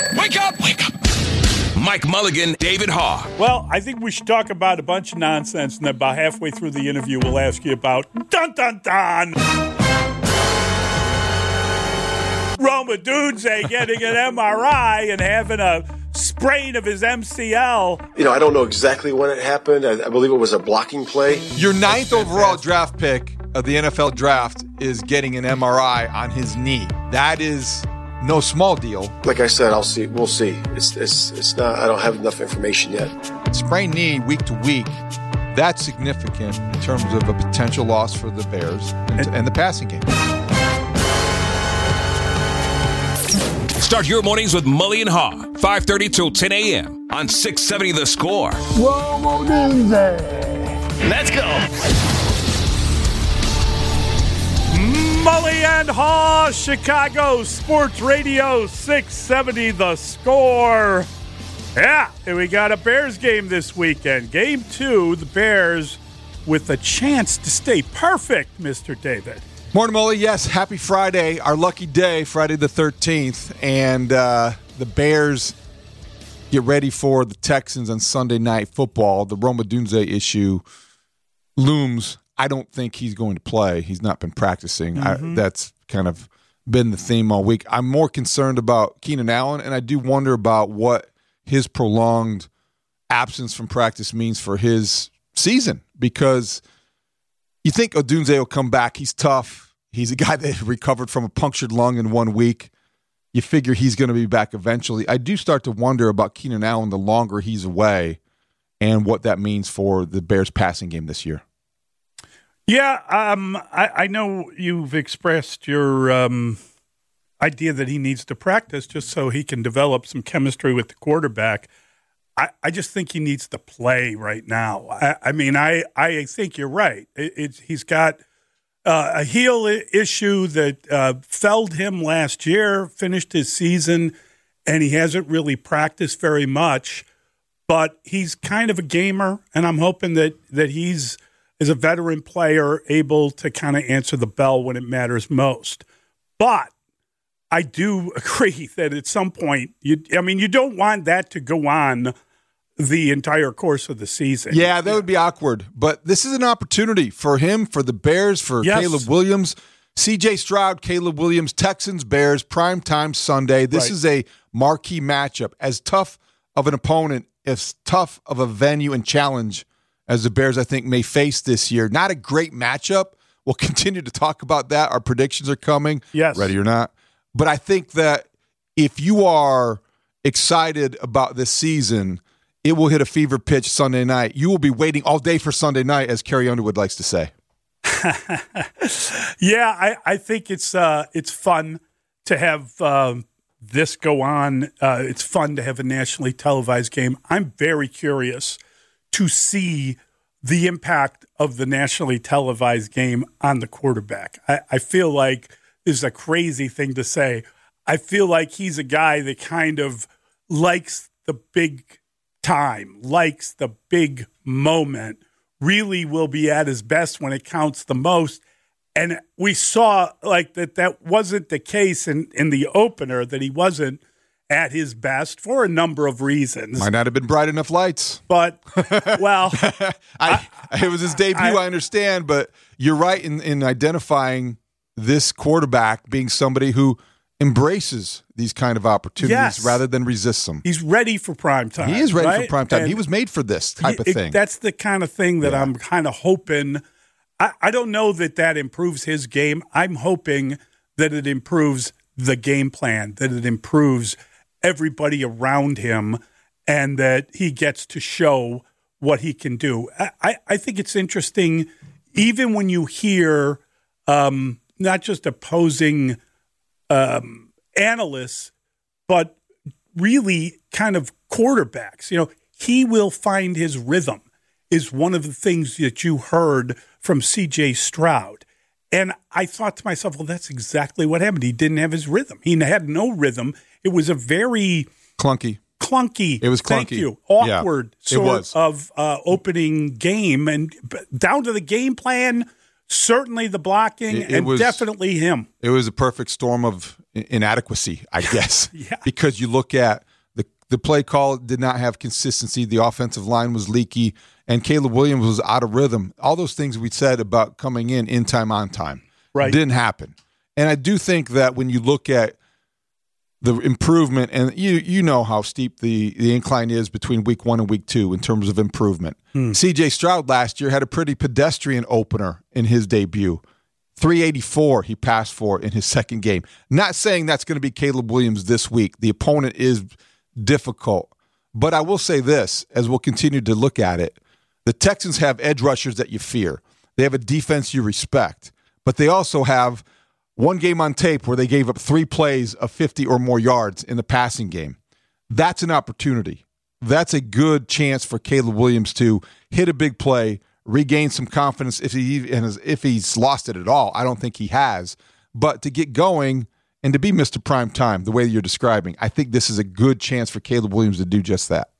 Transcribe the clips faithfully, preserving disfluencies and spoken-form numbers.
Wake up! Wake up! Mike Mulligan, David Haugh. Well, I think we should talk about a bunch of nonsense, and then about halfway through the interview, we'll ask you about dun dun dun. Rome Odunze getting an M R I and having a sprain of his M C L. You know, I don't know exactly when it happened. I, I believe it was a blocking play. Your ninth overall draft pick of the N F L draft is getting an M R I on his knee. That is no small deal. Like I said, I'll see. We'll see. It's it's it's not. I don't have enough information yet. Sprained knee week to week. That's significant in terms of a potential loss for the Bears and, and the passing game. Start your mornings with Mully and Haugh, five thirty till ten a.m. on six seventy The Score. Rome Odunze. Let's go. Mully and Haugh, Chicago Sports Radio, six seventy The Score. Yeah, and we got a Bears game this weekend. Game two, the Bears with a chance to stay perfect, Mister David. Morning, Mully. Yes, happy Friday, our lucky day, Friday the thirteenth. And uh, the Bears get ready for the Texans on Sunday Night Football. The Rome Odunze issue looms. I don't think he's going to play. He's not been practicing. Mm-hmm. I, that's kind of been the theme all week. I'm more concerned about Keenan Allen, and I do wonder about what his prolonged absence from practice means for his season, because you think Odunze will come back. He's tough. He's a guy that recovered from a punctured lung in one week. You figure he's going to be back eventually. I do start to wonder about Keenan Allen the longer he's away and what that means for the Bears passing game this year. Yeah, um, I, I know you've expressed your um, idea that he needs to practice just so he can develop some chemistry with the quarterback. I, I just think he needs to play right now. I, I mean, I, I think you're right. It, it's, he's got uh, a heel issue that uh, felled him last year, finished his season, and he hasn't really practiced very much. But he's kind of a gamer, and I'm hoping that, that he's – is a veteran player able to kind of answer the bell when it matters most. But I do agree that at some point, you, I mean, you don't want that to go on the entire course of the season. Yeah, that would be awkward. But this is an opportunity for him, for the Bears, for yes. Caleb Williams, C J Stroud, Caleb Williams, Texans, Bears, primetime Sunday. This right. is a marquee matchup. As tough of an opponent, as tough of a venue and challenge as the Bears, I think, may face this year. Not a great matchup. We'll continue to talk about that. Our predictions are coming, yes. ready or not. But I think that if you are excited about this season, it will hit a fever pitch Sunday night. You will be waiting all day for Sunday night, as Carrie Underwood likes to say. yeah, I, I think it's uh, it's fun to have um, this go on. Uh, it's fun to have a nationally televised game. I'm very curious to see the impact of the nationally televised game on the quarterback. I, I feel like this is a crazy thing to say. I feel like he's a guy that kind of likes the big time, likes the big moment, really will be at his best when it counts the most. And we saw like that that wasn't the case in, in the opener, that he wasn't at his best for a number of reasons. Might not have been bright enough lights. But, well. I, I, it was his debut, I, I understand, but you're right in, in identifying this quarterback being somebody who embraces these kind of opportunities yes. rather than resists them. He's ready for prime time. He is ready right? for prime time. And he was made for this type he, of thing. It, that's the kind of thing that yeah. I'm kind of hoping. I, I don't know that that improves his game. I'm hoping that it improves the game plan, that it improves everybody around him, and that he gets to show what he can do. I, I, I think it's interesting, even when you hear um, not just opposing um, analysts, but really kind of quarterbacks. You know, he will find his rhythm is one of the things that you heard from C J Stroud. And I thought to myself, well, that's exactly what happened. He didn't have his rhythm. He had no rhythm. It was a very clunky, clunky. It was clunky. Thank you. Awkward yeah, sort of uh, opening game, and down to the game plan. certainly the blocking, it, it and was, definitely him. It was a perfect storm of inadequacy, I guess, yeah. because you look at the the play call did not have consistency. The offensive line was leaky, and Caleb Williams was out of rhythm. All those things we said about coming in in time, on time, right. didn't happen. And I do think that when you look at the improvement, and you you know how steep the, the incline is between week one and week two in terms of improvement. Hmm. C J Stroud last year had a pretty pedestrian opener in his debut. three eighty-four he passed for in his second game. Not saying that's going to be Caleb Williams this week. The opponent is difficult. But I will say this, as we'll continue to look at it, the Texans have edge rushers that you fear. They have a defense you respect. But they also have one game on tape where they gave up three plays of fifty or more yards in the passing game. That's an opportunity. That's a good chance for Caleb Williams to hit a big play, regain some confidence if he and if he's lost it at all. I don't think he has. But to get going and to be Mister Prime Time, the way you're describing, I think this is a good chance for Caleb Williams to do just that.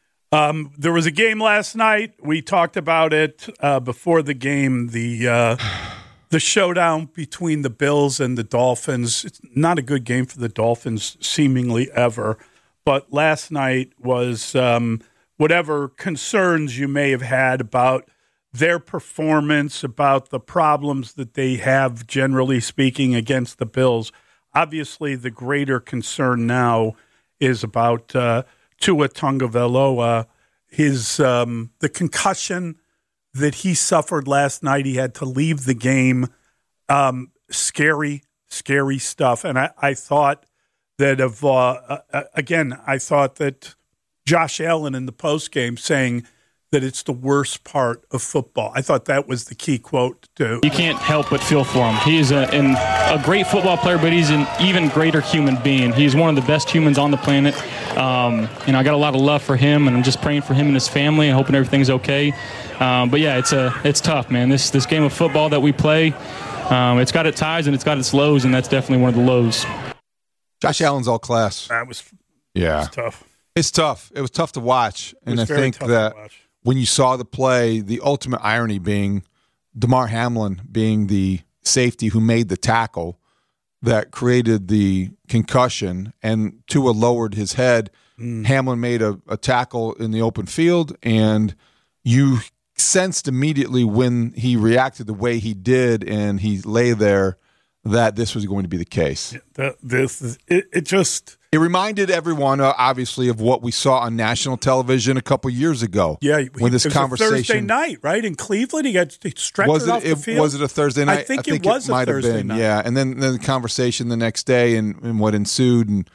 Um, there was a game last night. We talked about it uh, before the game. The uh, the showdown between the Bills and the Dolphins. It's not a good game for the Dolphins, seemingly ever. But last night was um, whatever concerns you may have had about their performance, about the problems that they have, generally speaking, against the Bills. Obviously, the greater concern now is about uh, Tua Tagovailoa, his um, the concussion that he suffered last night. He had to leave the game. Um, scary, scary stuff. And I, I thought that of uh, uh, again, I thought that Josh Allen in the postgame saying that it's the worst part of football. I thought that was the key quote, too. You can't help but feel for him. He's a, an, a great football player, but he's an even greater human being. He's one of the best humans on the planet. Um, and I got a lot of love for him, and I'm just praying for him and his family and hoping everything's okay. Um, but, yeah, it's a, it's tough, man. This, this game of football that we play, um, it's got its highs and it's got its lows, and that's definitely one of the lows. Josh Allen's all class. That was, yeah. That was tough. It's tough. It was tough to watch. And I think that when you saw the play, the ultimate irony being Damar Hamlin being the safety who made the tackle that created the concussion, and Tua lowered his head. Mm. Hamlin made a, a tackle in the open field, and you sensed immediately when he reacted the way he did and he lay there that this was going to be the case. The, this is, it, it just... It reminded everyone, uh, obviously, of what we saw on national television a couple years ago. Yeah, when this it was conversation a Thursday night, right in Cleveland, he got stretchered was it, off the it, field. Was it a Thursday night? I think, I think it was it a might Thursday have been. night. Yeah, and then, then the conversation the next day and, and what ensued, and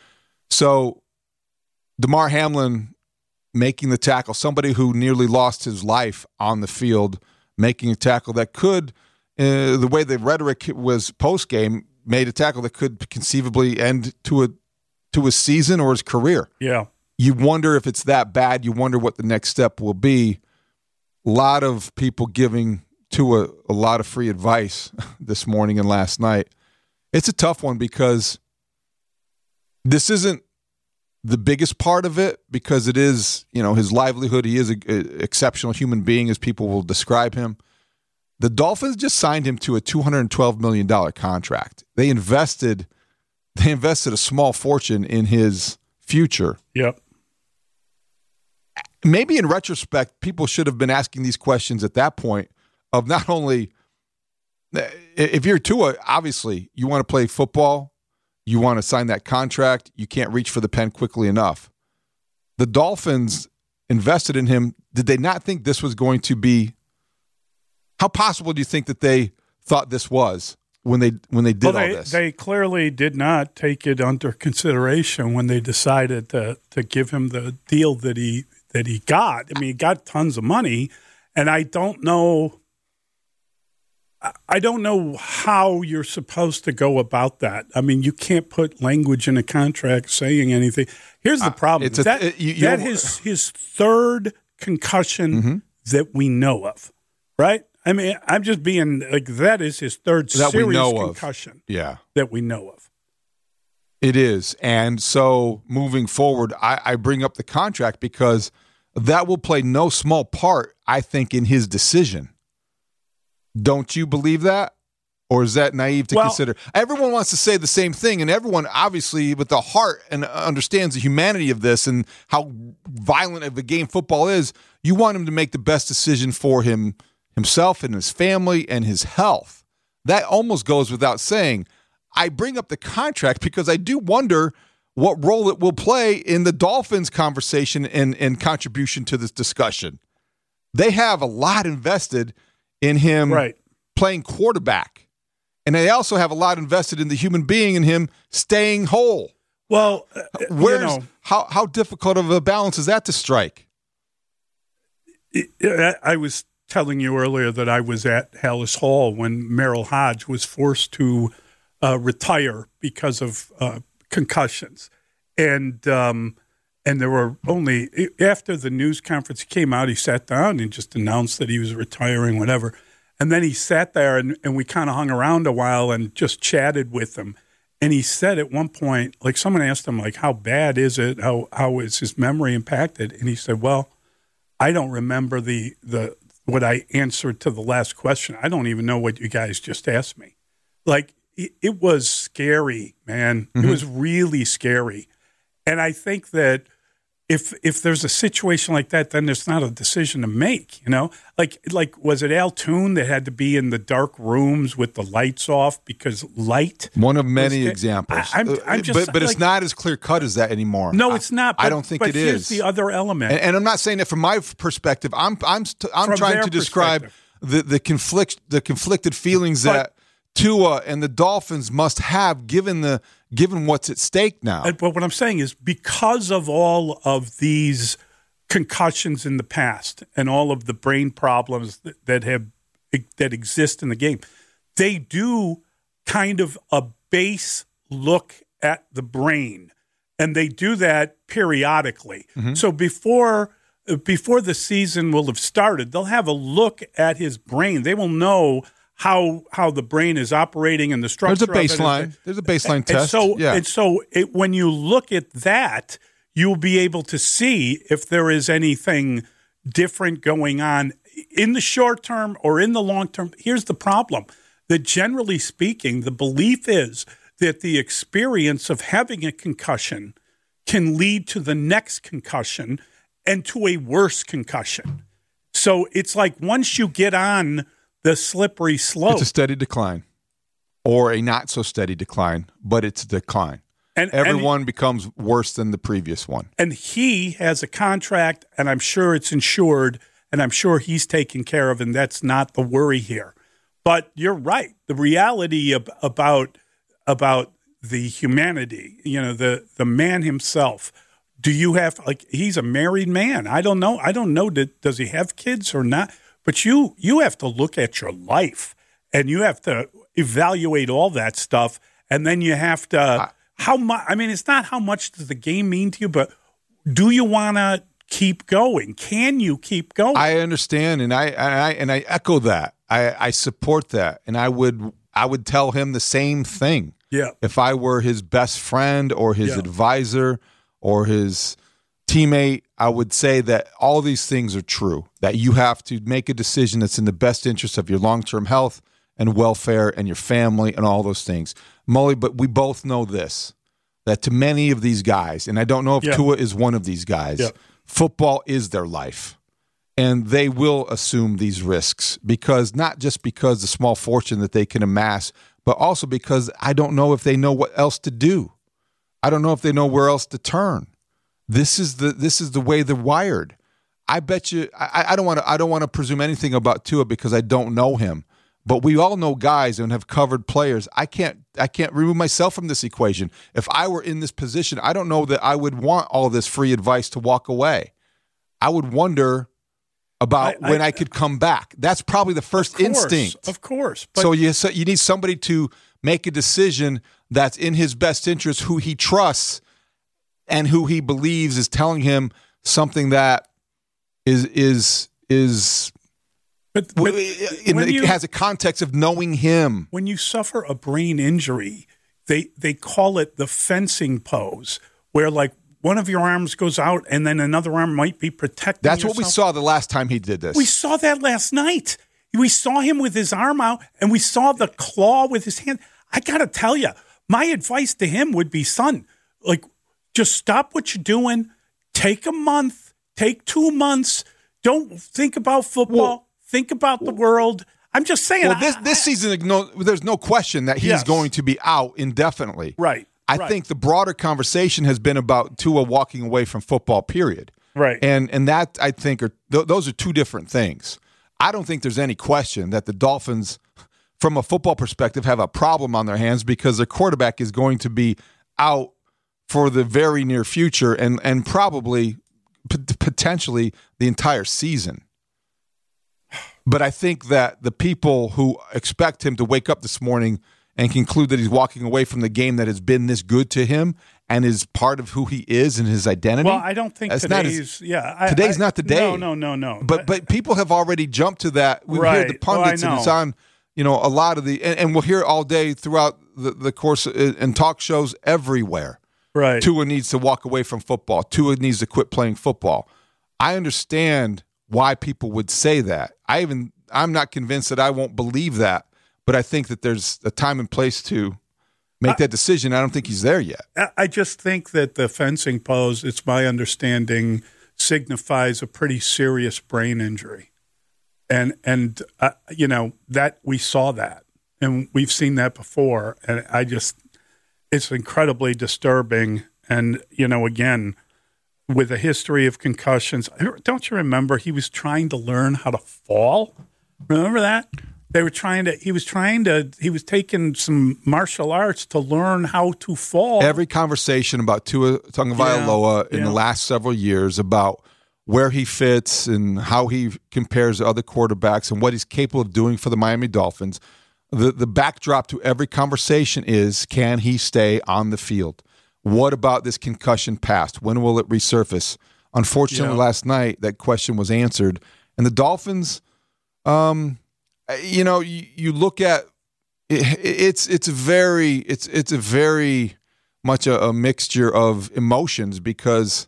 so Damar Hamlin making the tackle, somebody who nearly lost his life on the field, making a tackle that could, uh, the way the rhetoric was post game, made a tackle that could conceivably end to a to his season or his career. Yeah. You wonder if it's that bad. You wonder what the next step will be. A lot of people giving to a, a lot of free advice this morning and last night. It's a tough one because this isn't the biggest part of it, because it is, you know, his livelihood. He is an exceptional human being, as people will describe him. The Dolphins just signed him to a two hundred twelve million dollars contract. They invested they invested a small fortune in his future. Yep. Maybe in retrospect, people should have been asking these questions at that point of not only, if you're Tua, obviously you want to play football, you want to sign that contract, you can't reach for the pen quickly enough. The Dolphins invested in him. Did they not think this was going to be, how possible do you think that they thought this was when they when they did well, they, all this? They clearly did not take it under consideration when they decided to to give him the deal that he that he got. I mean, he got tons of money, and I don't know I don't know how you're supposed to go about that. I mean, you can't put language in a contract saying anything. Here's the problem. Uh, it's a, that it, you, that is his third concussion mm-hmm. that we know of, right? I mean, I'm just being like, that is his third that serious we know concussion of. Yeah. that we know of. It is. And so moving forward, I, I bring up the contract because that will play no small part, I think, in his decision. Don't you believe that? Or is that naive to well, consider? Everyone wants to say the same thing, and everyone obviously with the heart and understands the humanity of this and how violent of a game football is. You want him to make the best decision for him, himself and his family and his health. That almost goes without saying. I bring up the contract because I do wonder what role it will play in the Dolphins' conversation and, and contribution to this discussion. They have a lot invested in him right. playing quarterback. And they also have a lot invested in the human being and him staying whole. Well, uh, Where's, you know, how how difficult of a balance is that to strike? I was telling you earlier that I was at Hallis Hall when Merrill Hodge was forced to uh, retire because of uh, concussions, and um, and there were only after the news conference came out, he sat down and just announced that he was retiring, whatever. And then he sat there and, and we kind of hung around a while and just chatted with him. And he said at one point, like someone asked him, like, how bad is it? How how is his memory impacted? And he said, well, I don't remember the the what I answered to the last question. I don't even know what you guys just asked me. Like, it, it was scary, man. Mm-hmm. It was really scary. And I think that If if there's a situation like that, then there's not a decision to make, you know? Like, like was it Al Toon that had to be in the dark rooms with the lights off because light? One of many was, examples. I, I'm, I'm just, but but like, it's not as clear-cut as that anymore. No, it's not. But, I don't think but it here's is. the other element. And, and I'm not saying that from my perspective. I'm I'm I'm From trying their to describe the, the conflict the conflicted feelings but, that Tua and the Dolphins must have given the given what's at stake now. But what I'm saying is because of all of these concussions in the past and all of the brain problems that, that have that exist in the game, they do kind of a base look at the brain, and they do that periodically. Mm-hmm. So before before the season will have started, they'll have a look at his brain. They will know how how the brain is operating and the structure. There's a baseline. Of it. There's a baseline and, test. And so, yeah. and so it, when you look at that, you'll be able to see if there is anything different going on in the short term or in the long term. Here's the problem: that generally speaking, the belief is that the experience of having a concussion can lead to the next concussion and to a worse concussion. So it's like once you get on the slippery slope, it's a steady decline, or a not so steady decline, but it's a decline. And everyone and, becomes worse than the previous one. And he has a contract, and I'm sure it's insured, and I'm sure he's taken care of, and that's not the worry here. But you're right. The reality of, about about the humanity, you know, the the man himself. Do you have, like, he's a married man. I don't know. I don't know. That, does he have kids or not? But you you have to look at your life, and you have to evaluate all that stuff, and then you have to I, how much. I mean, it's not how much does the game mean to you, but do you want to keep going? Can you keep going? I understand, and I and I and I echo that. I, I support that, and I would I would tell him the same thing. Yeah. If I were his best friend or his yeah. advisor or his teammate, I would say that all these things are true, that you have to make a decision that's in the best interest of your long-term health and welfare and your family and all those things. Mully, but we both know this, that to many of these guys, and I don't know if yeah. Tua is one of these guys, yeah. football is their life. And they will assume these risks because not just because the small fortune that they can amass, but also because I don't know if they know what else to do. I don't know if they know where else to turn. This is the this is the way they're wired. I bet you. I, I don't want to. I don't want to presume anything about Tua because I don't know him. But we all know guys and have covered players. I can't. I can't remove myself from this equation. If I were in this position, I don't know that I would want all this free advice to walk away. I would wonder about I, when I, I could come back. That's probably the first of course, instinct. Of course. But so you so you need somebody to make a decision that's in his best interest, who he trusts and who he believes is telling him something that is is is but, but in, it you, has a context of knowing him. When you suffer a brain injury, they they call it the fencing pose, where like one of your arms goes out and then another arm might be protecting That's yourself. what we saw the last time he did this. We saw that last night. We saw him with his arm out, and we saw the claw with his hand. I got to tell you, my advice to him would be, son, like, just stop what you're doing. Take a month. Take two months. Don't think about football. Well, think about the world. I'm just saying. Well, this, I, this season, no, there's no question that he's yes. going to be out indefinitely. Right. I right. think the broader conversation has been about Tua walking away from football, period. Right. And and that, I think, are th- those are two different things. I don't think there's any question that the Dolphins, from a football perspective, have a problem on their hands because their quarterback is going to be out for the very near future and, and probably p- potentially the entire season. But I think that the people who expect him to wake up this morning and conclude that he's walking away from the game that has been this good to him and is part of who he is and his identity. Well, I don't think That's today's not his, yeah. I, today's I, not the day. No, no, no, no. But but people have already jumped to that. We right. hear the pundits, well, and it's on, you know, a lot of the, and, and we'll hear all day throughout the, the course and talk shows everywhere. Right. Tua needs to walk away from football. Tua needs to quit playing football. I understand why people would say that. I even I'm not convinced that I won't believe that, but I think that there's a time and place to make that decision. I don't think he's there yet. I just think that the fencing pose, it's my understanding, signifies a pretty serious brain injury. And, and uh, you know, that we saw that. And we've seen that before. And I just, it's incredibly disturbing. And, you know, again, with a history of concussions, don't you remember he was trying to learn how to fall? Remember that? They were trying to, he was trying to, he was taking some martial arts to learn how to fall. Every conversation about Tua Tagovailoa yeah, in yeah. the last several years about where he fits and how he compares to other quarterbacks and what he's capable of doing for the Miami Dolphins, the, the backdrop to every conversation is, can he stay on the field? What about this concussion past? When will it resurface? Unfortunately, yeah. last night that question was answered. And the Dolphins, um, you know, you, you look at it, it's it's a very it's it's a very much a, a mixture of emotions because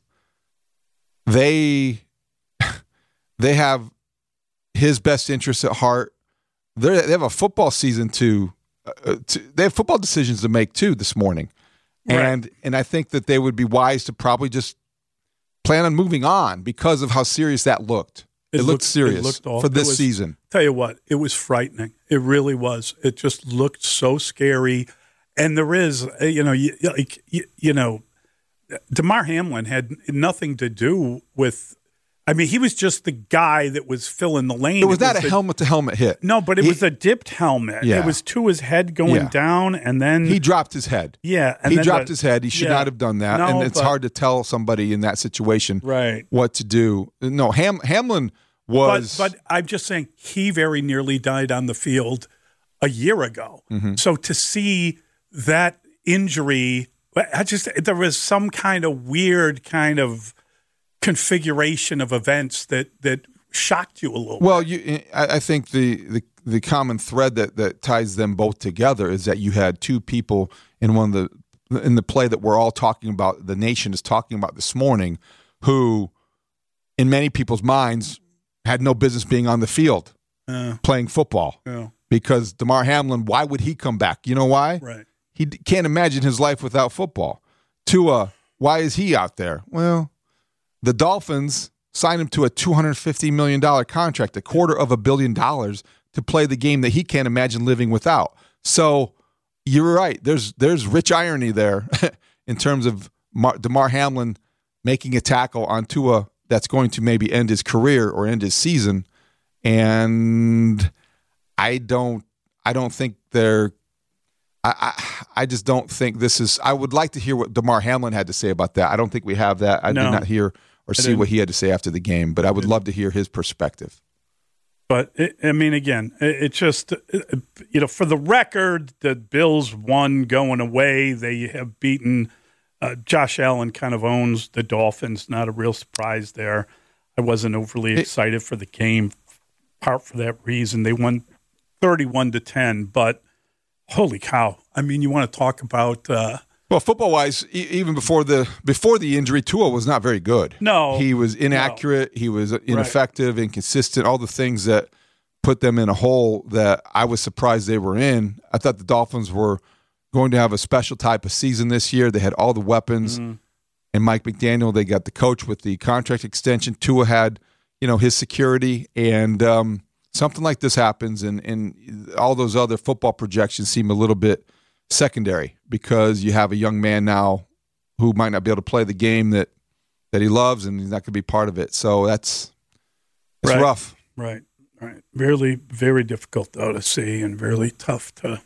they they have his best interests at heart. They're, they have a football season to, uh, to they have football decisions to make too this morning. And right. and I think that they would be wise to probably just plan on moving on because of how serious that looked. It, it looked, looked serious it looked awful. For this was, season. Tell you what, it was frightening. It really was. It just looked so scary. And there is, you know, you, like you, you know, Damar Hamlin had nothing to do with. I mean, he was just the guy that was filling the lane. It was it not was a helmet-to-helmet hit. No, but it he, was a dipped helmet. Yeah. It was to his head going yeah. down, and then he dropped his head. Yeah, and he then dropped the, his head. He should yeah. not have done that, no, and it's but, hard to tell somebody in that situation right. what to do. No, Ham, Hamlin was. But, but I'm just saying, he very nearly died on the field a year ago. Mm-hmm. So to see that injury, I just there was some kind of weird kind of configuration of events that that shocked you a little well, bit. you, I, I think the, the the common thread that, that ties them both together is that you had two people in one of the in the play that we're all talking about, the nation is talking about this morning, who, in many people's minds, had no business being on the field uh, playing football. Yeah. Because Damar Hamlin, why would he come back? You know why? Right. He can't imagine his life without football. Tua, why is he out there? Well, the Dolphins signed him to a two hundred fifty million dollars contract, a quarter of a billion dollars, to play the game that he can't imagine living without. So you're right. There's there's rich irony there in terms of Mar- Damar Hamlin making a tackle on Tua that's going to maybe end his career or end his season. And I don't I don't think they're I, I I just don't think this is. I would like to hear what Damar Hamlin had to say about that. I don't think we have that. I no, did not hear or see what he had to say after the game, but I would love to hear his perspective. But, it, I mean, again, it, it just, it, you know, for the record, the Bills won going away. They have beaten, uh, Josh Allen kind of owns the Dolphins. Not a real surprise there. I wasn't overly excited for the game, part for that reason. They won thirty-one to ten, but holy cow. I mean, you want to talk about uh, well, football-wise, e- even before the before the injury, Tua was not very good. No. He was inaccurate. No. He was ineffective, right. inconsistent, all the things that put them in a hole that I was surprised they were in. I thought the Dolphins were going to have a special type of season this year. They had all the weapons. Mm-hmm. And Mike McDaniel, they got the coach with the contract extension. Tua had, you know, his security. And um, something like this happens, and, and all those other football projections seem a little bit secondary because you have a young man now who might not be able to play the game that, that he loves, and he's not going to be part of it. So that's it's right. rough. Right, right. Really, very difficult, though, to see, and really tough to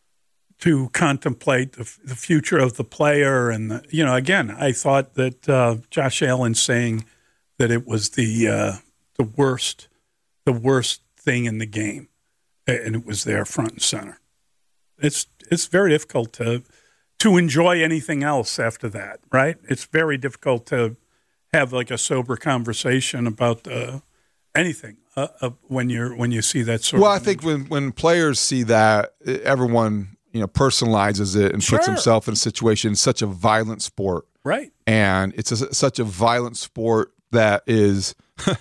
to contemplate the, the future of the player. And, the, you know, again, I thought that uh, Josh Allen saying that it was the uh, the worst the worst thing in the game, and it was there front and center. It's it's very difficult to to enjoy anything else after that, right? It's very difficult to have like a sober conversation about uh, anything uh, uh, when you're when you see that sort well, of. Well, I think when, when players see that, everyone you know personalizes it and sure. puts himself in a situation. It's such a violent sport, right? And it's a, such a violent sport that is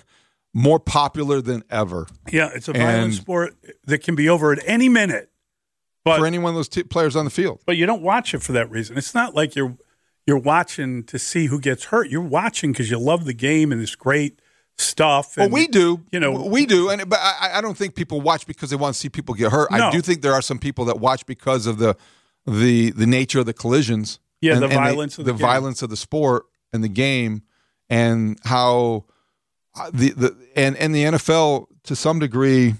more popular than ever. Yeah, it's a violent and sport that can be over at any minute. But, for any one of those t- players on the field. But you don't watch it for that reason. It's not like you're you're watching to see who gets hurt. You're watching because you love the game and it's great stuff. And, well, we do. You know, we do. And but I, I don't think people watch because they want to see people get hurt. No. I do think there are some people that watch because of the the the nature of the collisions. Yeah, and, the and violence they, of the, the game. violence of the sport and the game, and how the the and and the N F L to some degree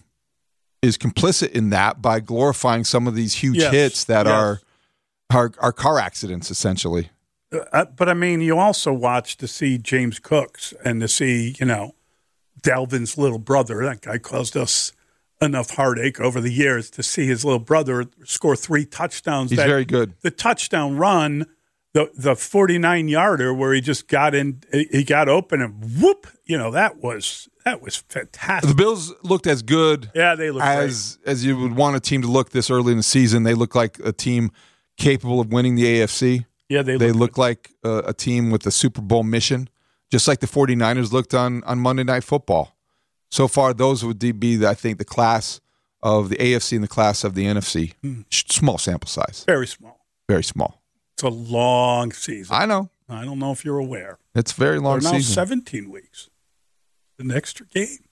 is complicit in that by glorifying some of these huge yes. hits that yes. are, are are car accidents essentially. Uh, but I mean, you also watch to see James Cooks and to see, you know, Dalvin's little brother. That guy caused us enough heartache over the years to see his little brother score three touchdowns. He's that, very good. The touchdown run, the the forty-nine yarder where he just got in, he got open and whoop, you know, that was that was fantastic. The Bills looked as good yeah, they looked as great. as you would want a team to look this early in the season. They look like a team capable of winning the A F C. Yeah, they look, they look like a, a team with a Super Bowl mission, just like the forty-niners looked on, on Monday Night Football. So far, those would be, the, I think, the class of the A F C and the class of the N F C. Hmm. Small sample size. Very small. Very small. It's a long season. I know. I don't know if you're aware. It's a very long They're now season. seventeen weeks. An extra game.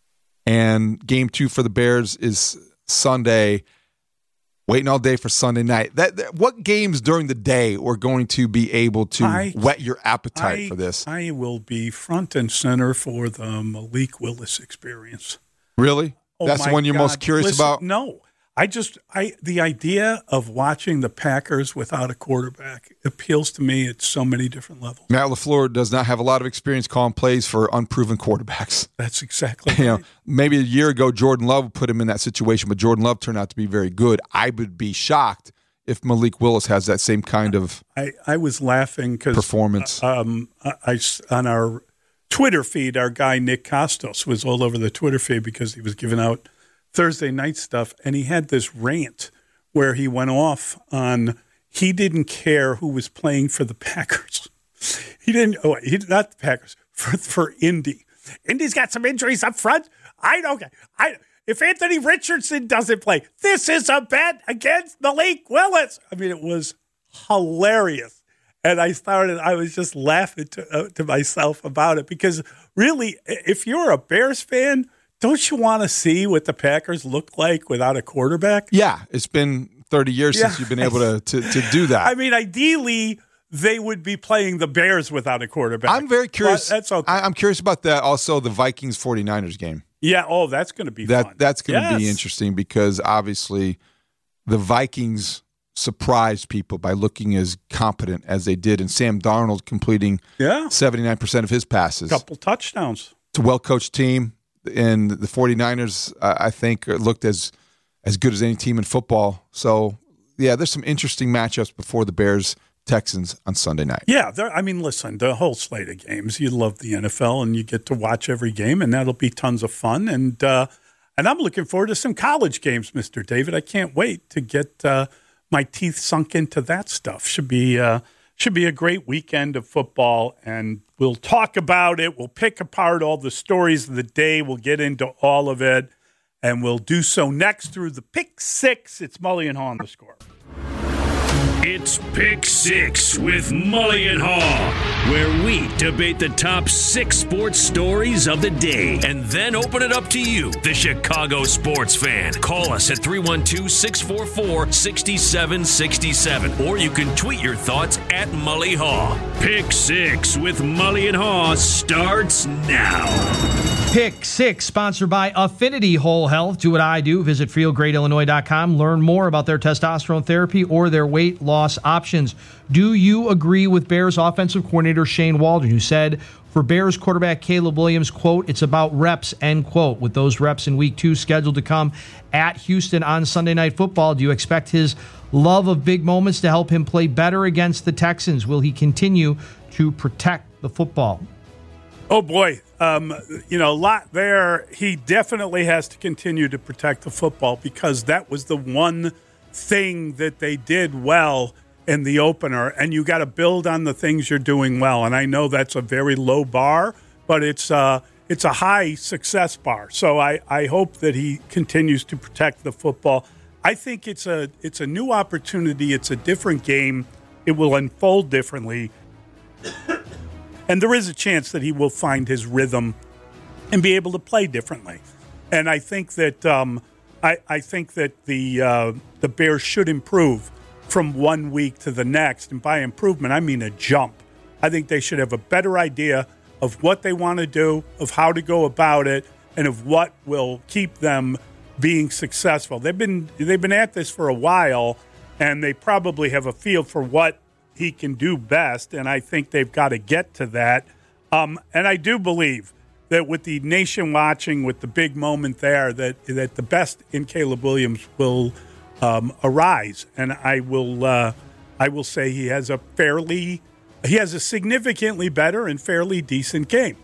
And game two for the Bears is Sunday. Waiting all day for Sunday night. That, that what games during the day are going to be able to I, whet your appetite I, for this? I will be front and center for the Malik Willis experience. Really? Oh That's the one you're God. most curious Listen, about? No. I just I the idea of watching the Packers without a quarterback appeals to me at so many different levels. Matt LaFleur does not have a lot of experience calling plays for unproven quarterbacks. That's exactly right. You know, maybe a year ago Jordan Love put him in that situation, but Jordan Love turned out to be very good. I would be shocked if Malik Willis has that same kind of I, I was laughing because performance. Um, I, I on our Twitter feed, our guy Nick Costos was all over the Twitter feed because he was giving out Thursday night stuff, and he had this rant where he went off on he didn't care who was playing for the Packers. He didn't. Oh, he not the Packers for for Indy. Indy's got some injuries up front. I don't. I if Anthony Richardson doesn't play, this is a bet against Malik Willis. I mean, it was hilarious, and I started. I was just laughing to uh, to myself about it because really, if you're a Bears fan, don't you want to see what the Packers look like without a quarterback? Yeah, it's been thirty years yeah. since you've been able to, to to do that. I mean, ideally, they would be playing the Bears without a quarterback. I'm very curious. But that's okay. I, I'm curious about that. Also, the Vikings forty-niners game. Yeah, oh, that's going to be that, fun. That's going to yes. be interesting because obviously the Vikings surprised people by looking as competent as they did, and Sam Darnold completing yeah. seventy-nine percent of his passes. Couple touchdowns. It's a well-coached team, and the forty-niners, uh, I think, looked as as good as any team in football. So, yeah, there's some interesting matchups before the Bears Texans on Sunday night. Yeah, I mean, listen, the whole slate of games. You love the N F L, and you get to watch every game, and that'll be tons of fun. And uh, and I'm looking forward to some college games, Mister David. I can't wait to get uh, my teeth sunk into that stuff. Should be uh, should be a great weekend of football, and we'll talk about it. We'll pick apart all the stories of the day. We'll get into all of it. and we'll do so next through the Pick Six. It's Mully and Haw on the Score. It's Pick Six with Mully and Haw, where we debate the top six sports stories of the day and then open it up to you, the Chicago sports fan. Call us at three one two, six four four, six seven six seven, or you can tweet your thoughts at Mully Haw. Pick Six with Mully and Haw starts now. Pick Six, sponsored by Affinity Whole Health. Do what I do. Visit feel great illinois dot com. Learn more about their testosterone therapy or their weight loss options. Do you agree with Bears offensive coordinator Shane Waldron, who said for Bears quarterback Caleb Williams, quote, it's about reps, end quote, with those reps in week two scheduled to come at Houston on Sunday Night Football? Do you expect his love of big moments to help him play better against the Texans? Will he continue to protect the football? Oh, boy. Um, you know, a lot there. He definitely has to continue to protect the football because that was the one thing that they did well in the opener. And you got to build on the things you're doing well. And I know that's a very low bar, but it's, uh, it's a high success bar. So I, I hope that he continues to protect the football. I think it's a it's a new opportunity. It's a different game. It will unfold differently. And there is a chance that he will find his rhythm and be able to play differently. And I think that um, I, I think that the uh, the Bears should improve from one week to the next. And by improvement, I mean a jump. I think they should have a better idea of what they want to do, of how to go about it, and of what will keep them being successful. They've been they've been at this for a while, and they probably have a feel for what he can do best, and I think they've got to get to that. Um, and I do believe that with the nation watching, with the big moment there, that that the best in Caleb Williams will um, arise. And I will uh, I will say he has a fairly he has a significantly better and fairly decent game.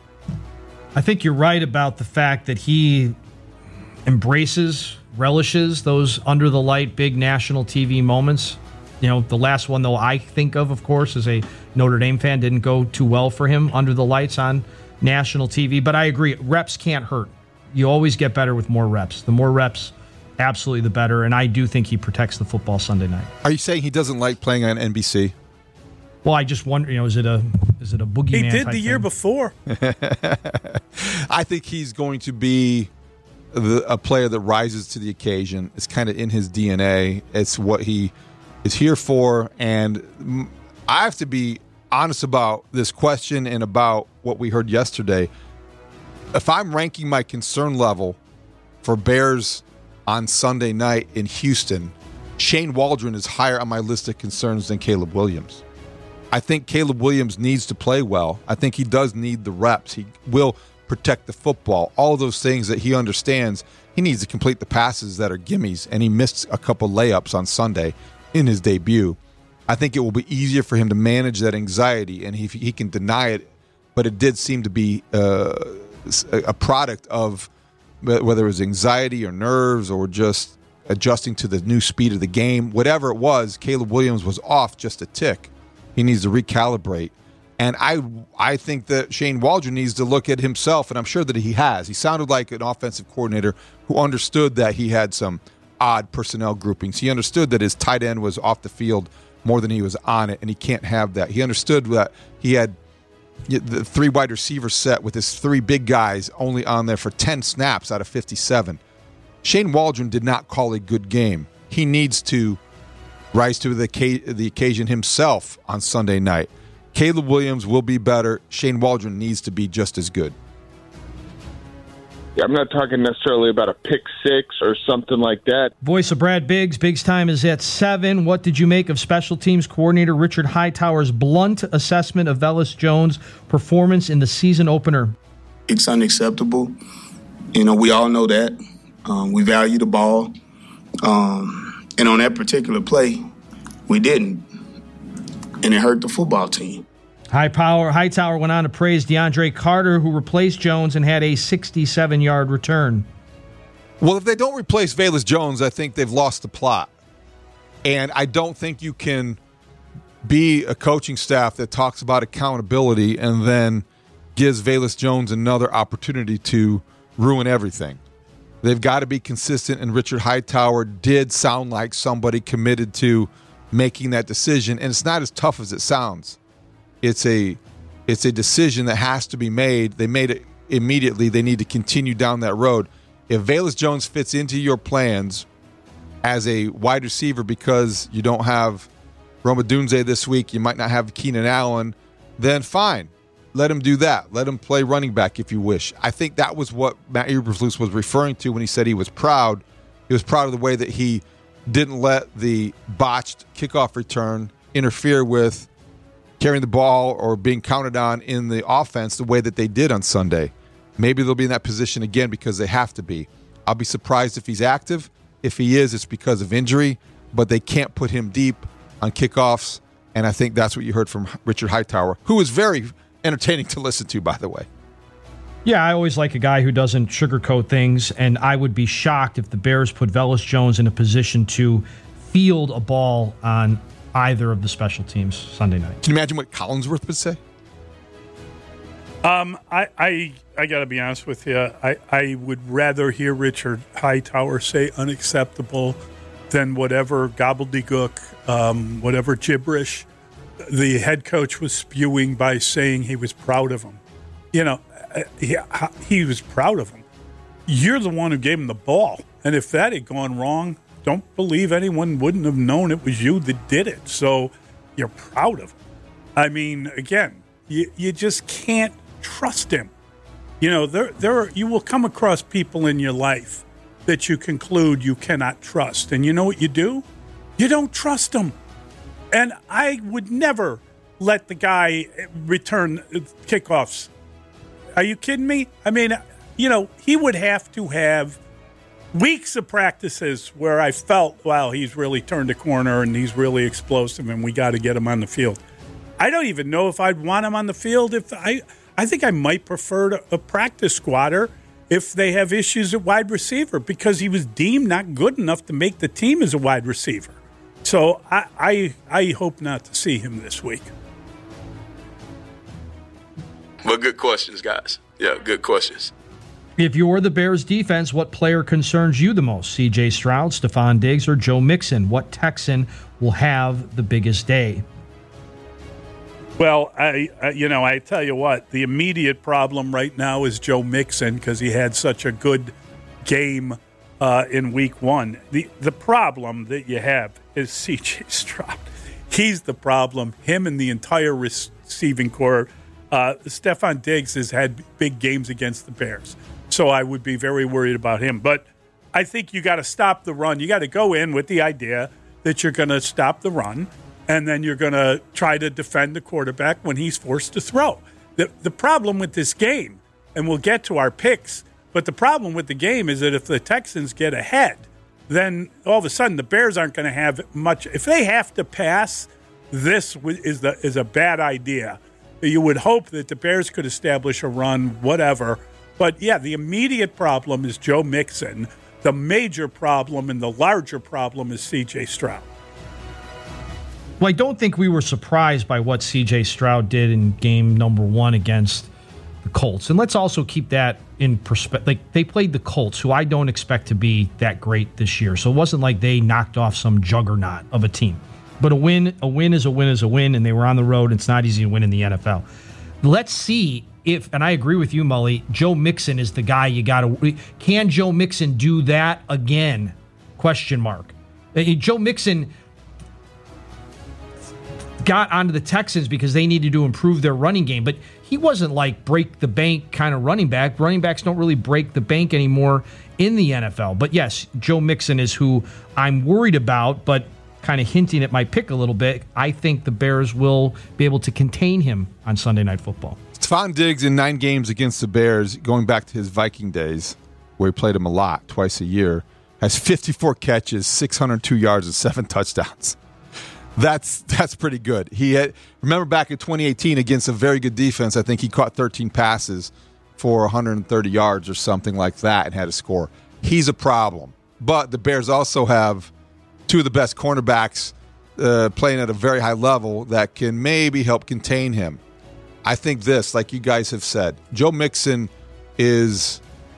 I think you're right about the fact that he embraces, relishes those under the light, big national T V moments. You know, the last one, though, I think of, of course, as a Notre Dame fan, didn't go too well for him under the lights on national T V. But I agree, reps can't hurt. You always get better with more reps. The more reps, absolutely the better. And I do think he protects the football Sunday night. Are you saying he doesn't like playing on N B C? Well, I just wonder, you know, is it a is it a boogeyman? He did the year thing? before. I think he's going to be the, a player that rises to the occasion. It's kind of in his D N A. It's what he is here for, and I have to be honest about this question and about what we heard yesterday. If I'm ranking my concern level for Bears on Sunday night in Houston, Shane Waldron is higher on my list of concerns than Caleb Williams. I think Caleb Williams needs to play well. I think he does need the reps. He will protect the football. All those things that he understands. He needs to complete the passes that are gimmies, and he missed a couple layups on Sunday in his debut. I think it will be easier for him to manage that anxiety, and he, he can deny it, but it did seem to be uh, a product of whether it was anxiety or nerves or just adjusting to the new speed of the game. Whatever it was, Caleb Williams was off just a tick. He needs to recalibrate. And I I think that Shane Waldron needs to look at himself, and I'm sure that he has. He sounded like an offensive coordinator who understood that he had some odd personnel groupings. He understood that his tight end was off the field more than he was on it, and he can't have that. He understood that he had the three wide receiver set with his three big guys only on there for ten snaps out of fifty-seven. Shane Waldron did not call a good game. He needs to rise to the, the occasion himself on Sunday night. Caleb Williams will be better. Shane Waldron needs to be just as good. Yeah, I'm not talking necessarily about a pick six or something like that. Voice of Brad Biggs. Biggs time is at seven. What did you make of special teams coordinator Richard Hightower's blunt assessment of Velus Jones' performance in the season opener? It's unacceptable. You know, we all know that. Um, we value the ball. Um, and on that particular play, we didn't. And it hurt the football team. High power, Hightower went on to praise DeAndre Carter, who replaced Jones and had a sixty-seven-yard return. Well, if they don't replace Velus Jones, I think they've lost the plot. And I don't think you can be a coaching staff that talks about accountability and then gives Velus Jones another opportunity to ruin everything. They've got to be consistent, and Richard Hightower did sound like somebody committed to making that decision, and it's not as tough as it sounds. It's a it's a decision that has to be made. They made it immediately. They need to continue down that road. If Velus Jones fits into your plans as a wide receiver because you don't have Rome Odunze this week, you might not have Keenan Allen, then fine. Let him do that. Let him play running back if you wish. I think that was what Matt Eberflus was referring to when he said he was proud. He was proud of the way that he didn't let the botched kickoff return interfere with carrying the ball or being counted on in the offense the way that they did on Sunday. Maybe they'll be in that position again because they have to be. I'll be surprised if he's active. If he is, it's because of injury, but they can't put him deep on kickoffs, and I think that's what you heard from Richard Hightower, who is very entertaining to listen to, by the way. Yeah, I always like a guy who doesn't sugarcoat things, and I would be shocked if the Bears put Velus Jones in a position to field a ball on either of the special teams Sunday night. Can you imagine what Collinsworth would say? Um, I I, I got to be honest with you. I, I would rather hear Richard Hightower say unacceptable than whatever gobbledygook, um, whatever gibberish the head coach was spewing by saying he was proud of him. You know, he, he was proud of him. You're the one who gave him the ball. And if that had gone wrong, don't believe anyone wouldn't have known it was you that did it. So you're proud of him. I mean, again, you, you just can't trust him. You know, there there are, you will come across people in your life that you conclude you cannot trust. And you know what you do? You don't trust them. And I would never let the guy return kickoffs. Are you kidding me? I mean, you know, he would have to have weeks of practices where I felt, wow, he's really turned a corner and he's really explosive and we got to get him on the field. I don't even know if I'd want him on the field. If I, I think I might prefer a practice squatter if they have issues at wide receiver because he was deemed not good enough to make the team as a wide receiver. So I, I I hope not to see him this week. Well, good questions, guys. Yeah, good questions. If you're the Bears defense, what player concerns you the most? C J Stroud, Stephon Diggs, or Joe Mixon? What Texan will have the biggest day? Well, I, I you know, I tell you what, the immediate problem right now is Joe Mixon because he had such a good game uh, in week one. The the problem that you have is C J Stroud. He's the problem. Him and the entire receiving corps. Uh, Stephon Diggs has had big games against the Bears, so I would be very worried about him. But I think you got to stop the run. You got to go in with the idea that you're going to stop the run, and then you're going to try to defend the quarterback when he's forced to throw. The, the problem with this game, and we'll get to our picks, but the problem with the game is that if the Texans get ahead, then all of a sudden the Bears aren't going to have much. If they have to pass, this is the is a bad idea. You would hope that the Bears could establish a run, whatever. But, yeah, the immediate problem is Joe Mixon. The major problem and the larger problem is C J Stroud. Well, I don't think we were surprised by what C J Stroud did in game number one against the Colts. And let's also keep that in perspective. Like, they played the Colts, who I don't expect to be that great this year. So it wasn't like they knocked off some juggernaut of a team. But a win, a win is a win is a win, and they were on the road. It's not easy to win in the N F L. Let's see if, and I agree with you, Mully, Joe Mixon is the guy you got to. Can Joe Mixon do that again? Question mark. Joe Mixon got onto the Texans because they needed to improve their running game, but he wasn't like break the bank kind of running back. Running backs don't really break the bank anymore in the N F L. But yes, Joe Mixon is who I'm worried about, but kind of hinting at my pick a little bit, I think the Bears will be able to contain him on Sunday Night Football. Stephon Diggs in nine games against the Bears, going back to his Viking days, where he played him a lot, twice a year, has fifty-four catches, six hundred two yards, and seven touchdowns. That's that's pretty good. He had remember back in twenty eighteen against a very good defense, I think he caught thirteen passes for one hundred thirty yards or something like that and had a score. He's a problem. But the Bears also have two of the best cornerbacks uh, playing at a very high level that can maybe help contain him. I think this, like you guys have said, Joe Mixon is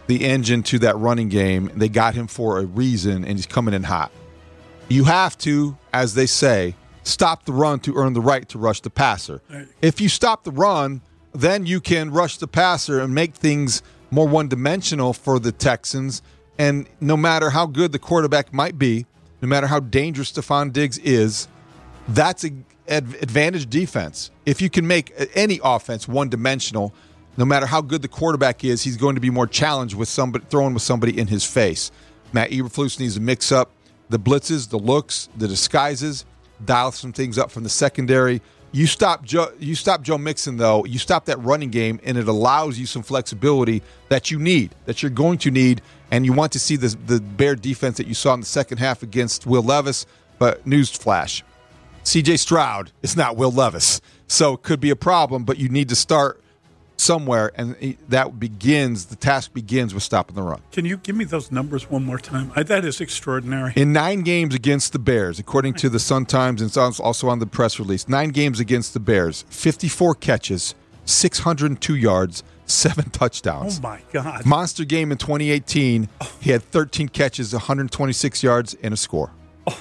the engine to that running game. They got him for a reason, and he's coming in hot. You have to, as they say, stop the run to earn the right to rush the passer. If you stop the run, then you can rush the passer and make things more one-dimensional for the Texans. And no matter how good the quarterback might be, no matter how dangerous Stephon Diggs is, that's an advantage defense. If you can make any offense one-dimensional, no matter how good the quarterback is, he's going to be more challenged with somebody throwing with somebody in his face. Matt Eberflus needs to mix up the blitzes, the looks, the disguises, dial some things up from the secondary. You stop Joe, you stop Joe Mixon, though. You stop that running game, and it allows you some flexibility that you need, that you're going to need, and you want to see the, the Bear defense that you saw in the second half against Will Levis. But newsflash, C J Stroud is not Will Levis, so it could be a problem, but you need to start somewhere, and that begins, the task begins with stopping the run. Can you give me those numbers one more time? I, that is extraordinary. In nine games against the Bears, according to the Sun-Times, and it's also on the press release, nine games against the Bears, fifty-four catches, six hundred two yards, seven touchdowns. Oh, my God. Monster game in twenty eighteen, he had thirteen catches, one hundred twenty-six yards, and a score. Oh.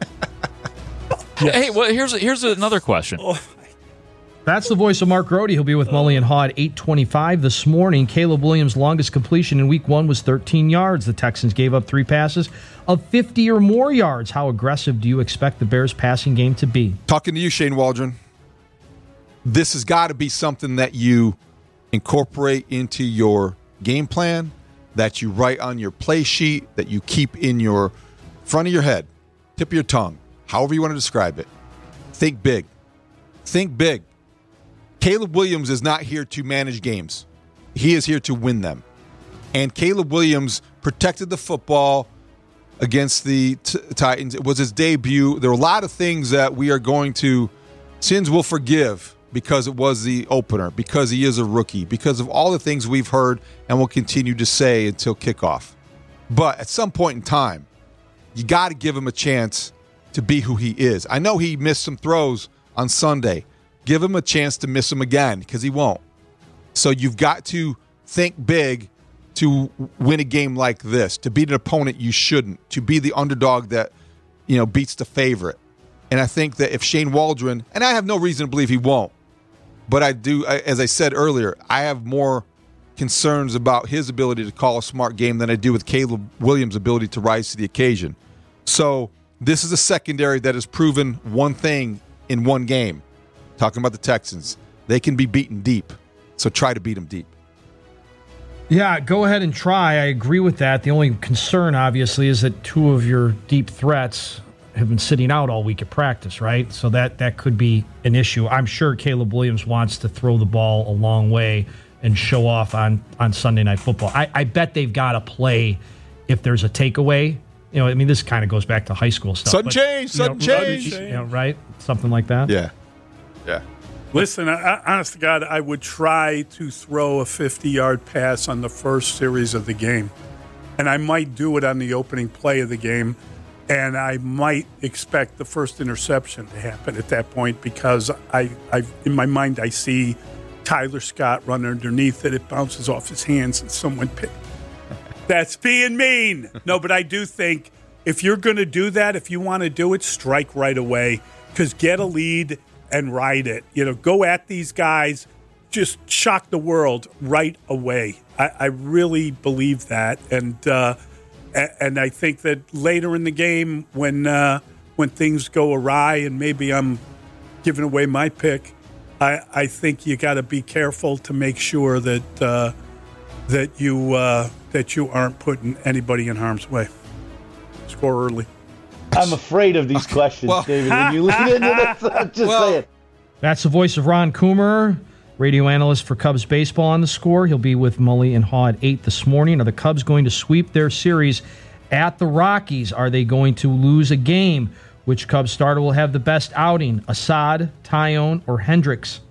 Yes. Hey, well, here's here's another question. Oh. That's the voice of Mark Grody. He'll be with Mully and Haw at eight twenty-five this morning. Caleb Williams' longest completion in week one was thirteen yards. The Texans gave up three passes of fifty or more yards. How aggressive do you expect the Bears' passing game to be? Talking to you, Shane Waldron. This has got to be something that you incorporate into your game plan, that you write on your play sheet, that you keep in your front of your head, tip of your tongue, however you want to describe it. Think big. Think big. Caleb Williams is not here to manage games. He is here to win them. And Caleb Williams protected the football against the t- Titans. It was his debut. There are a lot of things that we are going to, sins will forgive because it was the opener, because he is a rookie, because of all the things we've heard and will continue to say until kickoff. But at some point in time, you got to give him a chance to be who he is. I know he missed some throws on Sunday. Give him a chance to miss him again, because he won't. So you've got to think big to win a game like this, to beat an opponent you shouldn't, to be the underdog that, you know, beats the favorite. And I think that if Shane Waldron, and I have no reason to believe he won't, but I do, as I said earlier, I have more concerns about his ability to call a smart game than I do with Caleb Williams' ability to rise to the occasion. So this is a secondary that has proven one thing in one game. Talking about the Texans, they can be beaten deep, so try to beat them deep. Yeah, go ahead and try. I agree with that. The only concern, obviously, is that two of your deep threats have been sitting out all week at practice, right? So that, that could be an issue. I'm sure Caleb Williams wants to throw the ball a long way and show off on, on Sunday Night Football. I, I bet they've got to play if there's a takeaway. You know, I mean, this kind of goes back to high school stuff. Sudden but, change, sudden you know, change. You know, right? Something like that. Yeah. Yeah. Listen, I, honest to God, I would try to throw a fifty-yard pass on the first series of the game. And I might do it on the opening play of the game. And I might expect the first interception to happen at that point because I, I in my mind, I see Tyler Scott run underneath it. It bounces off his hands and someone picked. That's being mean. No, but I do think if you're going to do that, if you want to do it, strike right away because get a lead and ride it. You know, go at these guys, just shock the world right away. I, I really believe that, and uh, and I think that later in the game, when uh, when things go awry, and maybe I'm giving away my pick, I, I think you got to be careful to make sure that uh, that you uh, that you aren't putting anybody in harm's way. Score early. I'm afraid of these questions, well, David. When you lead into this, I'm just well, saying. That's the voice of Ron Coomer, radio analyst for Cubs baseball on The Score. He'll be with Mully and Haw at eight this morning. Are the Cubs going to sweep their series at the Rockies? Are they going to lose a game? Which Cubs starter will have the best outing? Assad, Taillon, or Hendricks?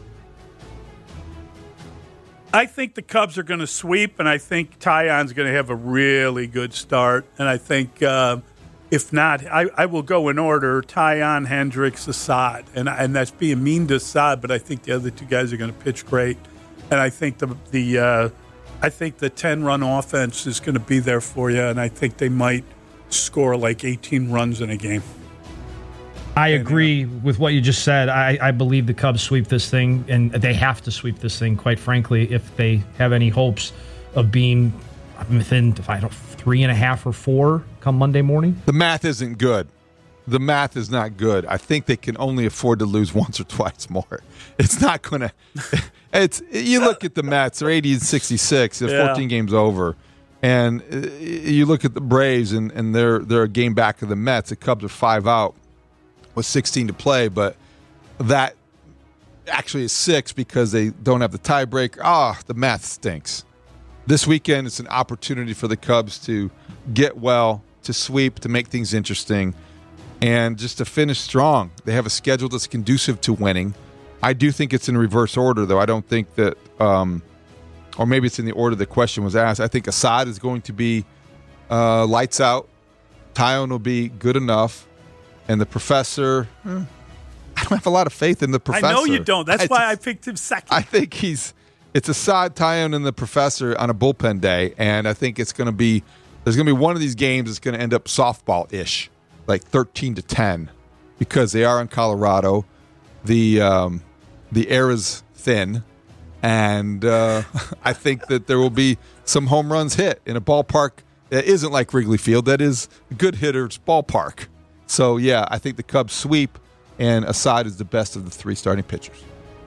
I think the Cubs are going to sweep, and I think Taillon's going to have a really good start. And I think, uh, if not, I, I will go in order: Taillon, Hendricks, Assad. And and that's being mean to Assad, but I think the other two guys are going to pitch great. And I think the the uh, I think the ten-run offense is going to be there for you, and I think they might score like eighteen runs in a game. I agree with what you just said. I, I believe the Cubs sweep this thing, and they have to sweep this thing, quite frankly, if they have any hopes of being within I don't, three and a half or four come Monday morning. The math isn't good. The math is not good. I think they can only afford to lose once or twice more. It's not going to – It's you look at the Mets, they're eighty and sixty-six, they're yeah. fourteen games over. And you look at the Braves, and, and they're, they're a game back of the Mets. The Cubs are five out with sixteen to play, but that actually is six because they don't have the tiebreaker. Ah, the math stinks. This weekend, it's an opportunity for the Cubs to get well, to sweep, to make things interesting, and just to finish strong. They have a schedule that's conducive to winning. I do think it's in reverse order, though. I don't think that, um, or maybe it's in the order the question was asked. I think Assad is going to be uh, lights out. Taillon will be good enough. And the professor, eh, I don't have a lot of faith in the professor. I know you don't. That's I why just, I picked him second. I think he's, it's Assad, Taillon, and the professor on a bullpen day. And I think it's going to be, there's going to be one of these games that's going to end up softball-ish, like thirteen to ten, because they are in Colorado. The, um, the air is thin. And uh, I think that there will be some home runs hit in a ballpark that isn't like Wrigley Field. That is a good hitter's ballpark. So, yeah, I think the Cubs sweep, and Assad is the best of the three starting pitchers.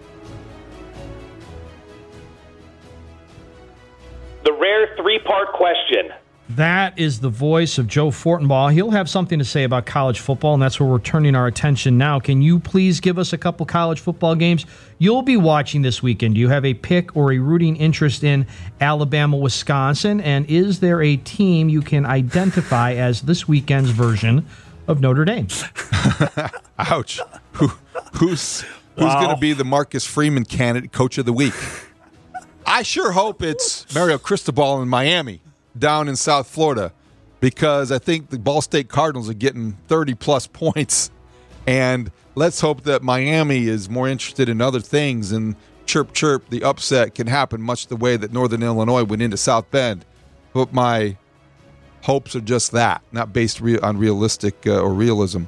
The rare three-part question. That is the voice of Joe Fortenbaugh. He'll have something to say about college football, and that's where we're turning our attention now. Can you please give us a couple college football games you'll be watching this weekend? Do you have a pick or a rooting interest in Alabama, Wisconsin? And is there a team you can identify as this weekend's version of Notre Dame? Ouch. Who, who's who's Wow. going to be the Marcus Freeman candidate coach of the week? I sure hope it's Mario Cristobal in Miami down in South Florida, because I think the Ball State Cardinals are getting thirty-plus points. And let's hope that Miami is more interested in other things, and chirp, chirp, the upset can happen much the way that Northern Illinois went into South Bend. But my hopes are just that, not based re- on realistic uh, or realism.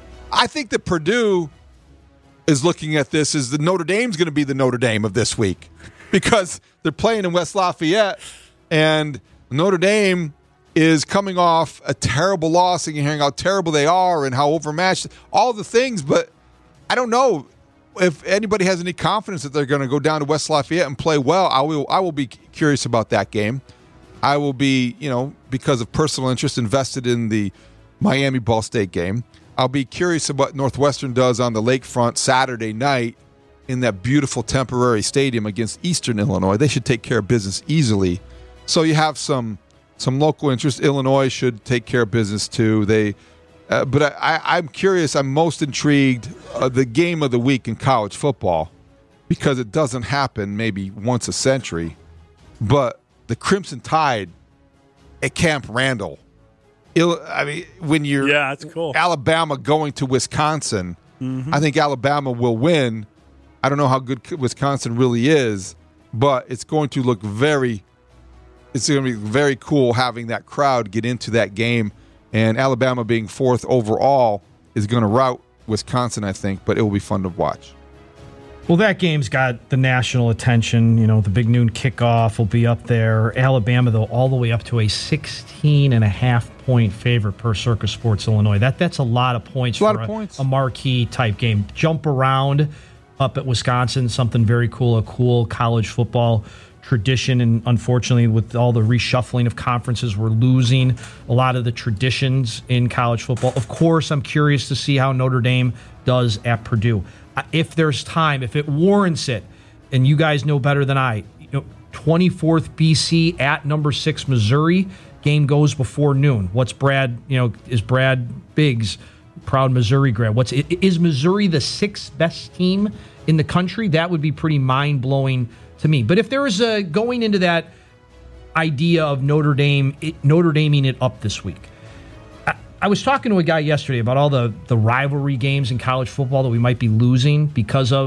I think that Purdue is looking at this as the Notre Dame's going to be the Notre Dame of this week, because they're playing in West Lafayette, and Notre Dame is coming off a terrible loss, and you're hearing how terrible they are and how overmatched, all the things, but I don't know if anybody has any confidence that they're going to go down to West Lafayette and play well. I will I will be curious about that game. I will be, you know, because of personal interest, invested in the Miami Ball State game. I'll be curious about what Northwestern does on the lakefront Saturday night in that beautiful temporary stadium against Eastern Illinois. They should take care of business easily. So you have some some local interest. Illinois should take care of business too. They, uh, but I, I, I'm curious. I'm most intrigued uh, the game of the week in college football, because it doesn't happen maybe once a century. But the Crimson Tide at Camp Randall. Ill, I mean, when you're yeah, that's cool. Alabama going to Wisconsin, mm-hmm. I think Alabama will win. I don't know how good Wisconsin really is, but it's going to look very. It's going to be very cool having that crowd get into that game, and Alabama being fourth overall is going to rout Wisconsin, I think, but it will be fun to watch. Well, that game's got the national attention. You know, the big noon kickoff will be up there. Alabama, though, all the way up to a sixteen and a half point favorite per Circus Sports Illinois. That That's a lot of points a lot for of a, points. a marquee type game. Jump around up at Wisconsin, something very cool, a cool college football tradition, and unfortunately with all the reshuffling of conferences, we're losing a lot of the traditions in college football. Of course, I'm curious to see how Notre Dame does at Purdue. If there's time, if it warrants it, and you guys know better than I, you know, twenty-fourth B C at number six Missouri, game goes before noon. What's Brad, you know, is Brad Biggs, proud Missouri grad, what's is Missouri the sixth best team in the country? That would be pretty mind-blowing to me. But if there is a going into that idea of Notre Dame, it, Notre Daming it up this week, I, I was talking to a guy yesterday about all the, the rivalry games in college football that we might be losing because of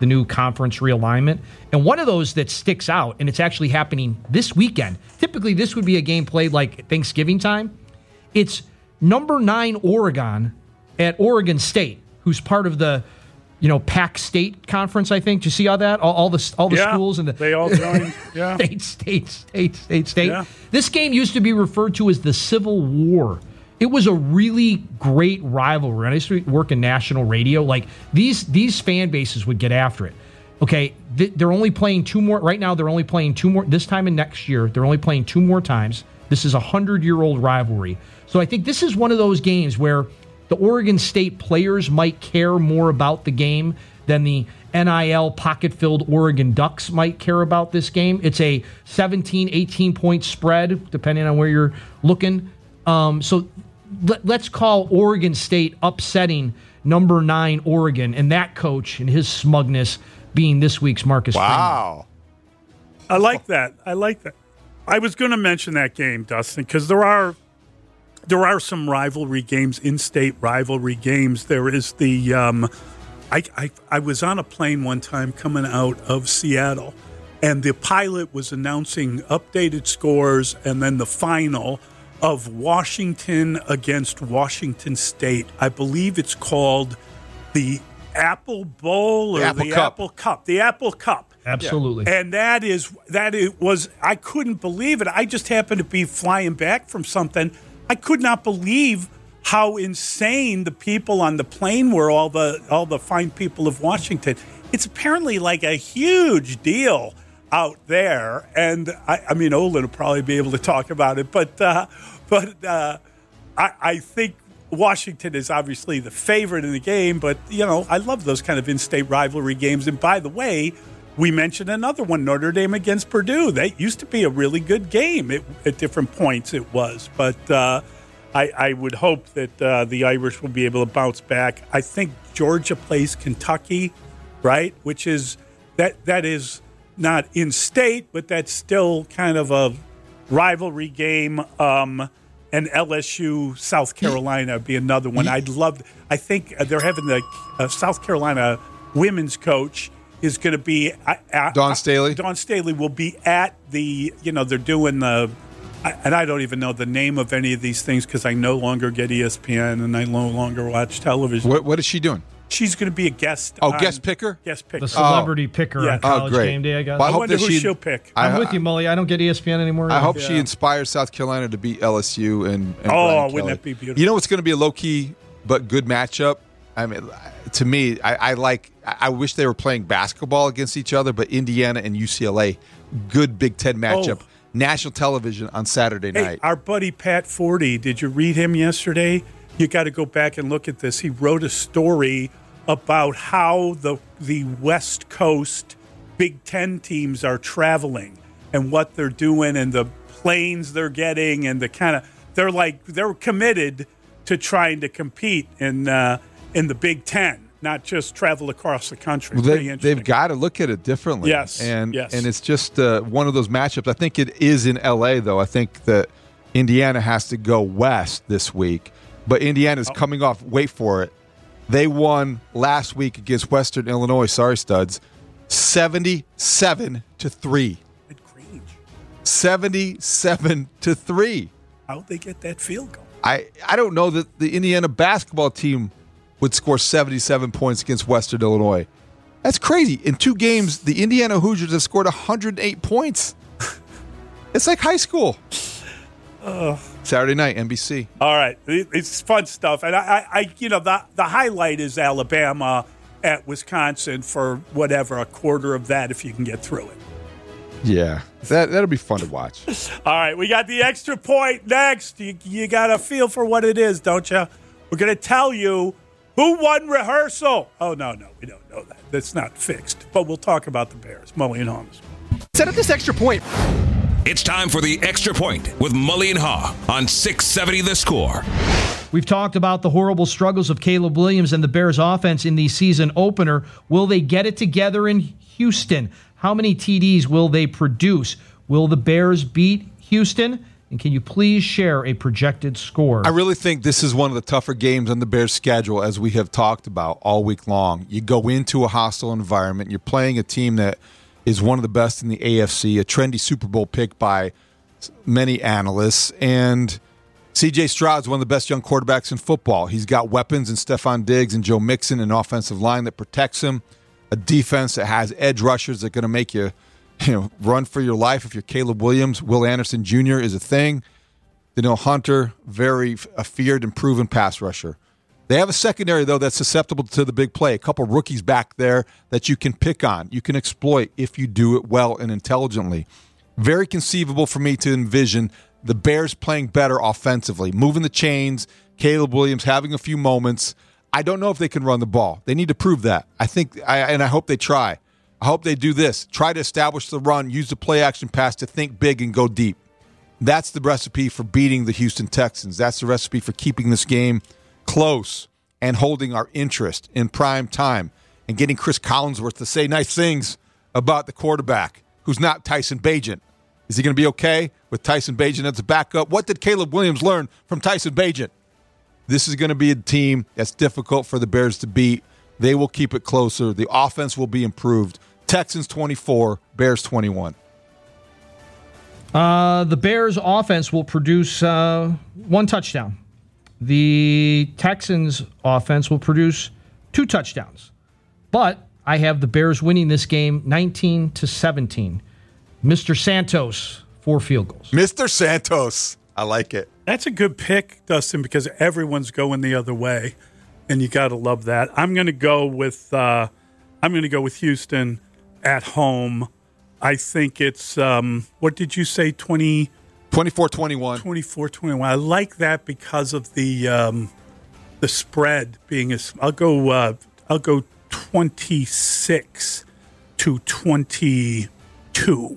the new conference realignment. And one of those that sticks out, and it's actually happening this weekend. Typically, this would be a game played like Thanksgiving time. It's number nine Oregon at Oregon State, who's part of the, you know, Pac State Conference, I think. Do you see all that? All, all the all the yeah, schools and the they all joined. Yeah, state, state, state, state, state. Yeah. This game used to be referred to as the Civil War. It was a really great rivalry. I used to work in national radio. Like these these fan bases would get after it. Okay, they're only playing two more right now. They're only playing two more this time and next year. They're only playing two more times. This is a hundred-year-old rivalry. So I think this is one of those games where the Oregon State players might care more about the game than the N I L pocket-filled Oregon Ducks might care about this game. It's a seventeen, eighteen-point spread, depending on where you're looking. Um, so let, let's call Oregon State upsetting number nine Oregon, and that coach and his smugness being this week's Marcus Wow. Freeman. I like that. I like that. I was going to mention that game, Dustin, because there are there are some rivalry games, in-state rivalry games. There is the um, I, I I was on a plane one time coming out of Seattle, and the pilot was announcing updated scores and then the final of Washington against Washington State. I believe it's called the Apple Bowl or the Apple the Cup. Apple Cup. The Apple Cup. Absolutely. Yeah. And that is that it was I couldn't believe it. I just happened to be flying back from something. I could not believe how insane the people on the plane were, all the all the fine people of Washington. It's apparently like a huge deal out there. And I, I mean Olin will probably be able to talk about it, but uh, but uh, I, I think Washington is obviously the favorite in the game, but, you know, I love those kind of in-state rivalry games. And by the way, we mentioned another one, Notre Dame against Purdue. That used to be a really good game. It, at different points it was. But uh, I, I would hope that uh, the Irish will be able to bounce back. I think Georgia plays Kentucky, right, which is that that is not in-state, but that's still kind of a rivalry game. Um And L S U, South Carolina would be another one. I'd love. I think they're having the uh, South Carolina women's coach is going to be uh, at, Dawn Staley. Dawn Staley will be at the. You know, they're doing the, I, and I don't even know the name of any of these things because I no longer get E S P N and I no longer watch television. What, what is she doing? She's going to be a guest. Oh, on, guest picker? Guest picker. The celebrity oh. picker Yeah. on College Oh, great. Game Day, I guess. Well, I I hope wonder that who she- she'll pick. I'm I- with you, Mully. I don't get E S P N anymore. I hope Yeah. she inspires South Carolina to beat L S U and, and Oh, Brian wouldn't Kelly. that be beautiful? You know what's going to be a low-key but good matchup? I mean, to me, I, I like. I wish they were playing basketball against each other, but Indiana and U C L A, good Big Ten matchup. Oh. National television on Saturday Hey, night. our buddy Pat Forty, did you read him yesterday? You got to go back and look at this. He wrote a story about how the the West Coast Big Ten teams are traveling and what they're doing and the planes they're getting and the kind of they're like they're committed to trying to compete in uh, in the Big Ten, not just travel across the country. Well, Pretty they, interesting. they've got to look at it differently. Yes, and yes. and it's just uh, one of those matchups. I think it is in L A though. I think that Indiana has to go west this week, but Indiana's Oh. coming off. Wait for it. They won last week against Western Illinois. Sorry, studs, seventy-seven to three. At Grange. Seventy-seven to three. How'd they get that field goal? I, I don't know that the Indiana basketball team would score seventy-seven points against Western Illinois. That's crazy. In two games, the Indiana Hoosiers have scored one hundred eight points. It's like high school. Uh, Saturday night, N B C. All right, It- it's fun stuff, and I, I, I you know, the the highlight is Alabama at Wisconsin for whatever a quarter of that if you can get through it. Yeah, that that'll be fun to watch. All right, we got the extra point next. You you got a feel for what it is, don't you? We're going to tell you who won rehearsal. Oh no, no, we don't know that. That's not fixed. But we'll talk about the Bears. Mully and Holmes. Set up this extra point. It's time for the Extra Point with Mully and Haw on six seventy The Score. We've talked about the horrible struggles of Caleb Williams and the Bears offense in the season opener. Will they get it together in Houston? How many T Ds will they produce? Will the Bears beat Houston? And can you please share a projected score? I really think this is one of the tougher games on the Bears' schedule, as we have talked about all week long. You go into a hostile environment. You're playing a team that is one of the best in the A F C, a trendy Super Bowl pick by many analysts. And C J Stroud's one of the best young quarterbacks in football. He's got weapons in Stephon Diggs and Joe Mixon, an offensive line that protects him, a defense that has edge rushers that are going to make you, you know, run for your life if you're Caleb Williams. Will Anderson Junior is a thing. Danielle Hunter, very a feared and proven pass rusher. They have a secondary, though, that's susceptible to the big play. A couple rookies back there that you can pick on, you can exploit if you do it well and intelligently. Very conceivable for me to envision the Bears playing better offensively, moving the chains, Caleb Williams having a few moments. I don't know if they can run the ball. They need to prove that. I think, I, and I hope they try. I hope they do this. Try to establish the run, use the play-action pass to think big and go deep. That's the recipe for beating the Houston Texans. That's the recipe for keeping this game close and holding our interest in prime time and getting Chris Collinsworth to say nice things about the quarterback who's not Tyson Bagent. Is he going to be okay with Tyson Bagent as a backup? What did Caleb Williams learn from Tyson Bagent? This is going to be a team that's difficult for the Bears to beat. They will keep it closer. The offense will be improved. Texans twenty-four, Bears twenty-one. Uh, the Bears offense will produce uh, one touchdown. The Texans offense will produce two touchdowns. But I have the Bears winning this game nineteen to seventeen. Mister Santos, four field goals. Mister Santos. I like it. That's a good pick, Dustin, because everyone's going the other way, and you got to love that. I'm going to go with uh, I'm going to go with Houston at home. I think it's um, what did you say? twenty twenty-four twenty-one. twenty-four twenty-one. I like that because of the um, the spread being a. I'll go. Uh, I'll go twenty-six to twenty-two.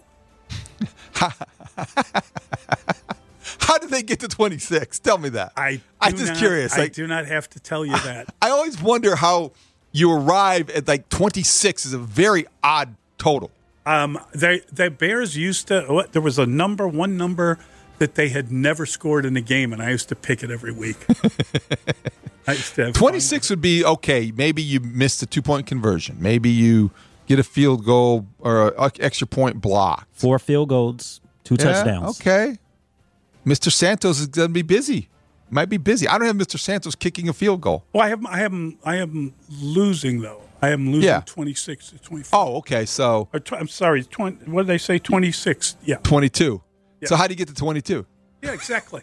How did they get to twenty-six? Tell me that. I I'm just not, curious. I like, do not have to tell you that. I always wonder how you arrive at like twenty-six is a very odd total. Um, they the Bears used to. What, there was a number, one number that they had never scored in a game, and I used to pick it every week. I used to have twenty-six would be okay. Maybe you missed a two-point conversion. Maybe you get a field goal or an extra point block. Four field goals, two yeah, touchdowns. Okay. Mister Santos is going to be busy. Might be busy. I don't have Mister Santos kicking a field goal. Well, I have I have him, I have him losing though. I am losing yeah. twenty-six to twenty-four. Oh, okay. So or tw- I'm sorry. twenty, what did they say? twenty-six. Yeah. twenty-two. Yeah. So how do you get to twenty-two? Yeah, exactly.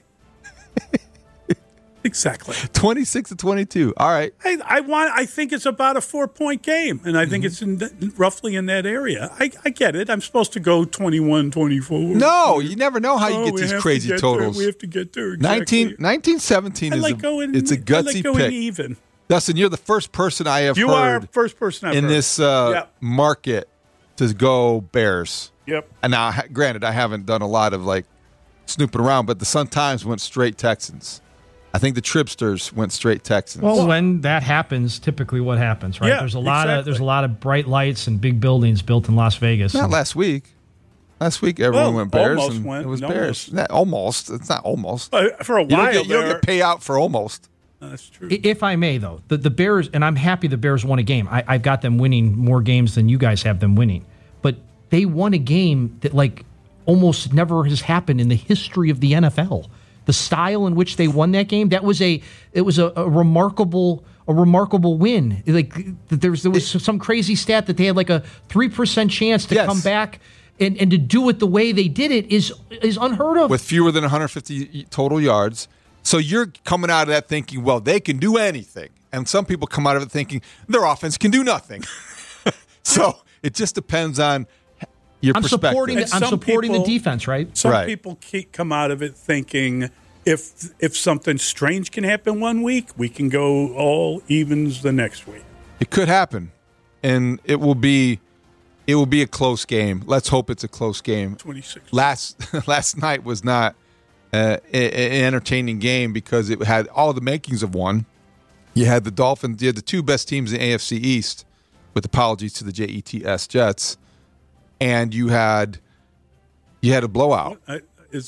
Exactly. twenty-six to twenty-two. All right. I, I want. I think it's about a four-point game, and I think mm-hmm. it's in, roughly in that area. I, I get it. I'm supposed to go twenty-one twenty-four. No, you never know how you oh, get these crazy to get totals. There. We have to get there. Exactly. nineteen, nineteen seventeen I is like a, going, it's a gutsy I like going pick. Even. Dustin, you're the first person I have you heard are first person I've in heard. this uh, yep. market to go Bears. Yep. And now, granted, I haven't done a lot of like snooping around, but the Sun-Times went straight Texans. I think the Tripsters went straight Texans. Well, when that happens, typically what happens, right? Yeah, there's a lot exactly. of there's a lot of bright lights and big buildings built in Las Vegas. Not and, last week. Last week, everyone well, went Bears, almost and went, it was no, Bears. almost. Not almost. It's not almost. Uh, for a you while, don't get, you don't there- get payout for almost. That's true. If I may, though, the, the Bears, and I'm happy the Bears won a game. I, I've got them winning more games than you guys have them winning. But they won a game that, like, almost never has happened in the history of the N F L. The style in which they won that game, that was a it was a, a remarkable a remarkable win. Like there was there was it, some crazy stat that they had like a three percent chance to yes. come back. And, and to do it the way they did it is is unheard of. With fewer than one hundred fifty total yards. So you're coming out of that thinking, well, they can do anything. And some people come out of it thinking their offense can do nothing. So it just depends on your I'm perspective. supporting, I'm supporting people, the defense, right? Some right. people keep, come out of it thinking if if something strange can happen one week, we can go all evens the next week. It could happen. And it will be it will be a close game. Let's hope it's a close game. twenty-six Last last night was not uh, an entertaining game because it had all the makings of one. You had the Dolphins, you had the two best teams in the A F C East, with apologies to the Jets, and you had you had a blowout. I, is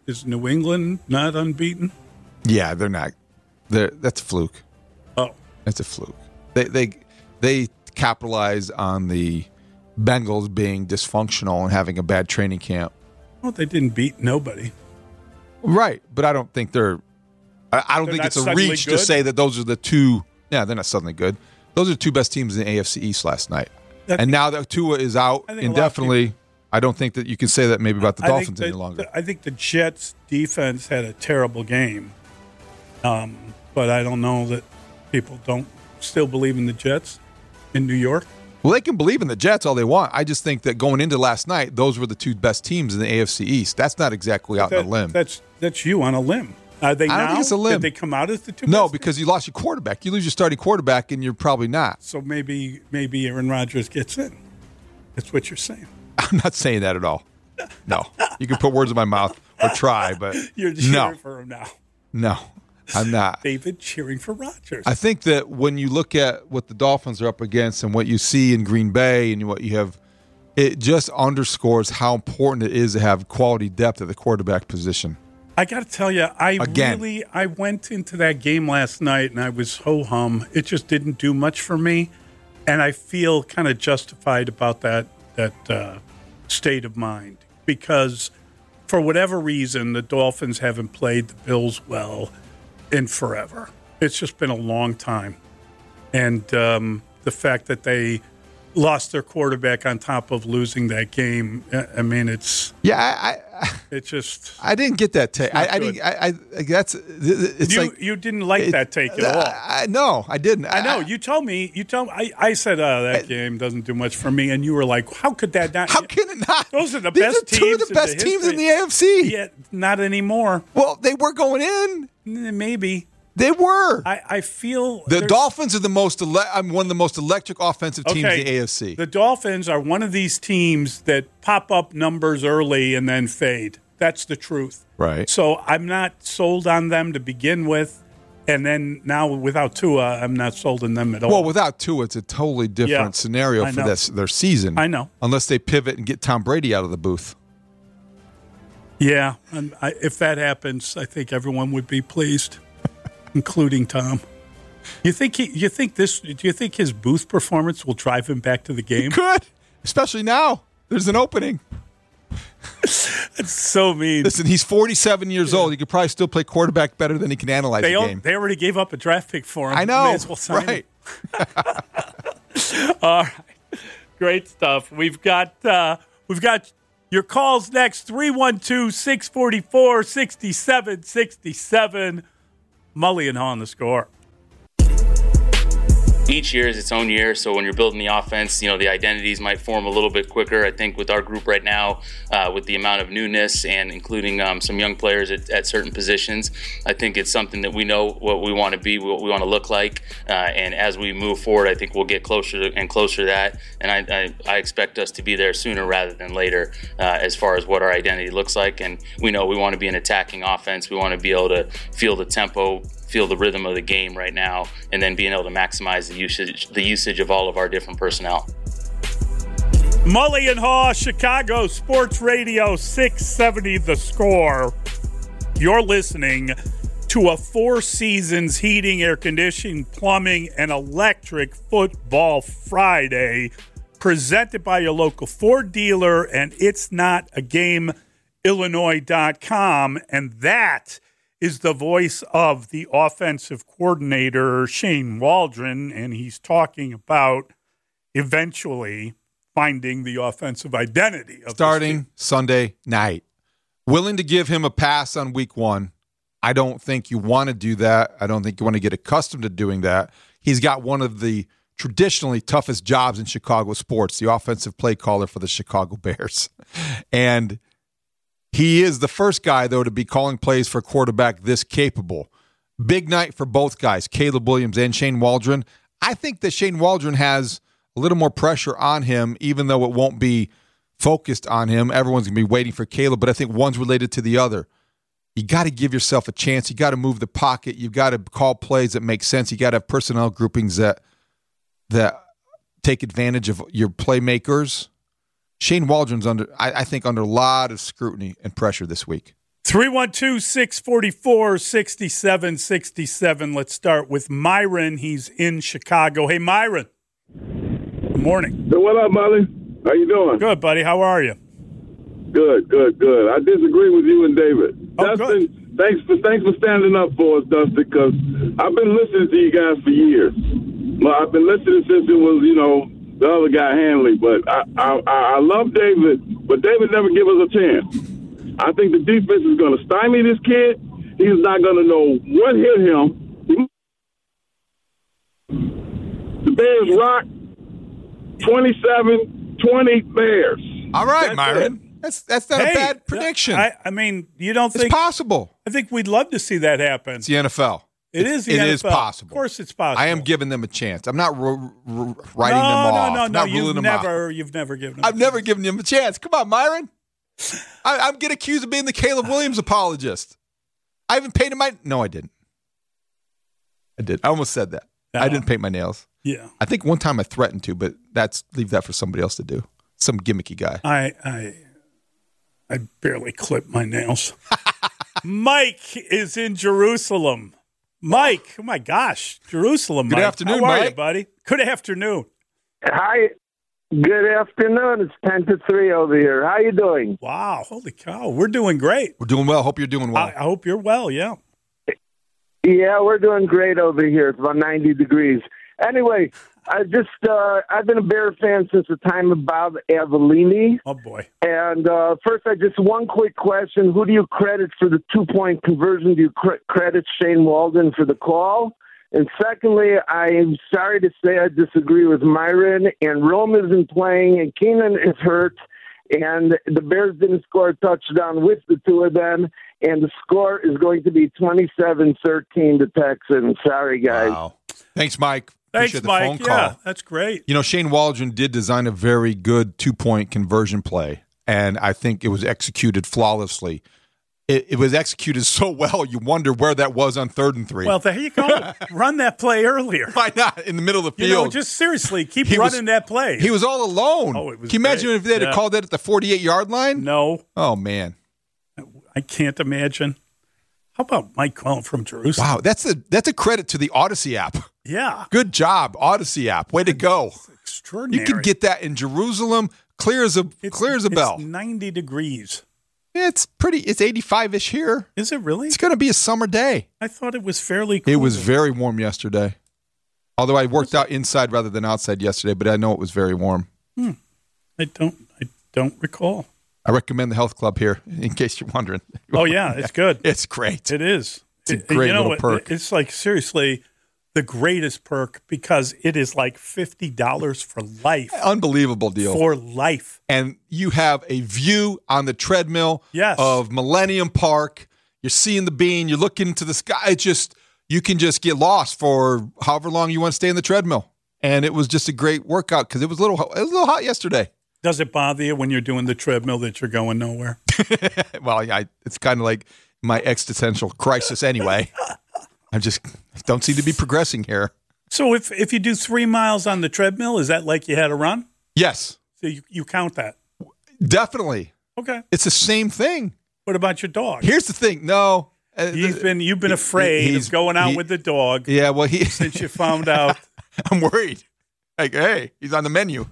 Is New England not unbeaten? Yeah, they're not. They're, that's a fluke. Oh. That's a fluke. They they they capitalize on the Bengals being dysfunctional and having a bad training camp. Well, they didn't beat nobody. Right, but I don't think they're I, I don't They're think not it's a suddenly reach good? to say that those are the two. Yeah, they're not suddenly good. Those are the two best teams in the A F C East last night. That- and now that Tua is out I think a lot of indefinitely, I don't think that you can say that maybe about the I think Dolphins that- any longer. I think the Jets' defense had a terrible game. Um, but I don't know that people don't still believe in the Jets in New York. Well, they can believe in the Jets all they want. I just think that going into last night, those were the two best teams in the A F C East. That's not exactly out That- on a limb. That's that's you on a limb. Are they I don't now? think it's a limb. Did they come out as the two? No, best? because you lost your quarterback. You lose your starting quarterback, and you're probably not. So maybe maybe Aaron Rodgers gets in. That's what you're saying. I'm not saying that at all. No. You can put words in my mouth or try, but You're cheering no. for him now. No, I'm not. David cheering for Rodgers. I think that when you look at what the Dolphins are up against and what you see in Green Bay and what you have, it just underscores how important it is to have quality depth at the quarterback position. I got to tell you, I Again. really I went into that game last night and I was ho hum. It just didn't do much for me, and I feel kind of justified about that that uh, state of mind because for whatever reason the Dolphins haven't played the Bills well in forever. It's just been a long time, and um, the fact that they lost their quarterback on top of losing that game, I I mean, it's Yeah, I, I, it's just. I didn't get that take. It's not I, I good. didn't. I, I that's it's you like you didn't like it- that take at all. I, I- no, I didn't. I know you told me. You told I. I said uh, that game doesn't do much for me, and you were like, "How could that not? How can it not? Those are the These best are two teams. of the best in teams in history. the A F C. Yeah, not anymore. Well, they were going in. Maybe They were. I, I feel The there's- Dolphins are the most ele- I'm one of the most electric offensive teams Okay, in the A F C. The Dolphins are one of these teams that pop up numbers early and then fade. That's the truth. Right. So I'm not sold on them to begin with, and then now without Tua, I'm not sold on them at all. Well, without Tua, it's a totally different Yeah, scenario I for know. this their season. I know. Unless they pivot and get Tom Brady out of the booth. Yeah, and I, if that happens, I think everyone would be pleased, including Tom. You think he? You think this? Do you think his booth performance will drive him back to the game? Could, especially now. There's an opening. It's so mean. Listen, he's forty-seven years old. He could probably still play quarterback better than he can analyze They the all, game. they already gave up a draft pick for him. I know, May as well sign right? him. All right, great stuff. We've got uh, we've got your calls next. three one two, six four four, six seven six seven. Mully and Haw on the score. Each year is its own year, so when you're building the offense, you know, the identities might form a little bit quicker. I think with our group right now, uh, with the amount of newness and including um, some young players at, at certain positions, I think it's something that we know what we want to be, what we want to look like, uh, and as we move forward, I think we'll get closer to, and closer to that, and I, I, I expect us to be there sooner rather than later uh, as far as what our identity looks like, and we know we want to be an attacking offense. We want to be able to feel the tempo, feel the rhythm of the game right now, and then being able to maximize the usage the usage of all of our different personnel. Mully and Haw, Chicago Sports Radio six seventy The Score. You're listening to a Four Seasons Heating, Air Conditioning, Plumbing, and Electric Football Friday, presented by your local Ford dealer, and it's not a game illinois dot com, and that is the voice of the offensive coordinator, Shane Waldron, and he's talking about eventually finding the offensive identity of Starting Sunday night. Willing to give him a pass on week one. I don't think you want to do that. I don't think you want to get accustomed to doing that. He's got one of the traditionally toughest jobs in Chicago sports, the offensive play caller for the Chicago Bears. And he is the first guy, though, to be calling plays for a quarterback this capable. Big night for both guys, Caleb Williams and Shane Waldron. I think that Shane Waldron has a little more pressure on him, even though it won't be focused on him. Everyone's going to be waiting for Caleb, but I think one's related to the other. You got to give yourself a chance. You got to move the pocket. You've got to call plays that make sense. You got to have personnel groupings that that take advantage of your playmakers. Shane Waldron's under, I, I think, under a lot of scrutiny and pressure this week. three one two, six four four, six seven six seven. Let's start with Myron. He's in Chicago. Hey, Myron. Good morning. So what up, Molly? How you doing? Good, buddy. How are you? Good, good, good. I disagree with you and David. Oh, Dustin, good. thanks for thanks for standing up for us, Dustin, because I've been listening to you guys for years. Well, I've been listening since it was, you know, the other guy, Hanley. But I, I, I love David, but David never give us a chance. I think the defense is going to stymie this kid. He's not going to know what hit him. The Bears rock twenty-seven twenty Bears. All right, That's Myron. it. That's that's not Hey, a bad prediction. I, I mean, you don't it's think possible. I think we'd love to see that happen. It's the N F L. It it's, is the it N F L. is possible. Of course, it's possible. I am giving them a chance. I'm not r- r- writing no, them no, off. No, no, I'm no, not You've ruling them never, out. you've never given them. I've never given them a chance. Come on, Myron. I, I'm getting accused of being the Caleb Williams apologist. I haven't painted my. No, I didn't. I did. I almost said that. No. I didn't paint my nails. Yeah. I think one time I threatened to, but that's leave that for somebody else to do. Some gimmicky guy. I I I barely clip my nails. Mike is in Jerusalem. Mike, oh my gosh, Jerusalem. Good Mike. afternoon, How are Mike. you, buddy? Good afternoon. Hi. Good afternoon. It's ten to three over here. How you doing? Wow, holy cow, we're doing great. We're doing well. Hope you're doing well. I, I hope you're well. Yeah. Yeah, we're doing great over here. It's about ninety degrees. Anyway, I just uh, I've been a Bear fan since the time of Bob Avellini. Oh boy! And uh, first, I just one quick question: who do you credit for the two point conversion? Do you cr- credit Shane Walden for the call? And secondly, I'm sorry to say I disagree with Myron. And Rome isn't playing, and Keenan is hurt, and the Bears didn't score a touchdown with the two of them. And the score is going to be twenty-seven thirteen to Texans. Sorry, guys. Wow. Thanks, Mike. Thanks, Appreciate the Mike. phone call. Yeah, that's great. You know, Shane Waldron did design a very good two-point conversion play, and I think it was executed flawlessly. It, it was executed so well, you wonder where that was on third and three. Well, there you go. Run that play earlier. Why not? In the middle of the field. You know, just seriously, keep He running was- that play. He was all alone. Oh, it was Can you imagine great. if they had Yeah. called that at the forty-eight-yard line? No. Oh, man. I can't imagine. How about Mike calling from Jerusalem? Wow, that's a that's a credit to the Odyssey app. Yeah. Good job, Odyssey app. Way to go. Extraordinary. You could get that in Jerusalem, clear as a clear as a bell. It's ninety degrees. It's pretty. It's eighty-five-ish here. Is it really? It's going to be a summer day. I thought it was fairly cool. It was very warm yesterday. Although I worked out inside rather than outside yesterday, but I know it was very warm. Hmm. I don't. I don't recall. I recommend the health club here, in case you're wondering. Oh yeah, it's good. It's great. It is. It's a It- great you know, little it- perk. It's like seriously the greatest perk because it is like fifty dollars for life. Unbelievable deal. For life. And you have a view on the treadmill Yes. of Millennium Park. You're seeing the bean. You're looking into the sky. It's just, you can just get lost for however long you want to stay in the treadmill. And it was just a great workout because it was a little, it was a little hot yesterday. Does it bother you when you're doing the treadmill that you're going nowhere? Well, yeah, I- it's kind of like my existential crisis anyway. I just don't seem to be progressing here. So if if you do three miles on the treadmill, is that like you had a run? Yes, So you, you count that. definitely. Okay. It's the same thing. What about your dog? Here's the thing. No. uh, You've been you've been afraid he's- of going out he- with the dog Yeah, well, he. since you found out. I'm worried. Like, hey, he's on the menu.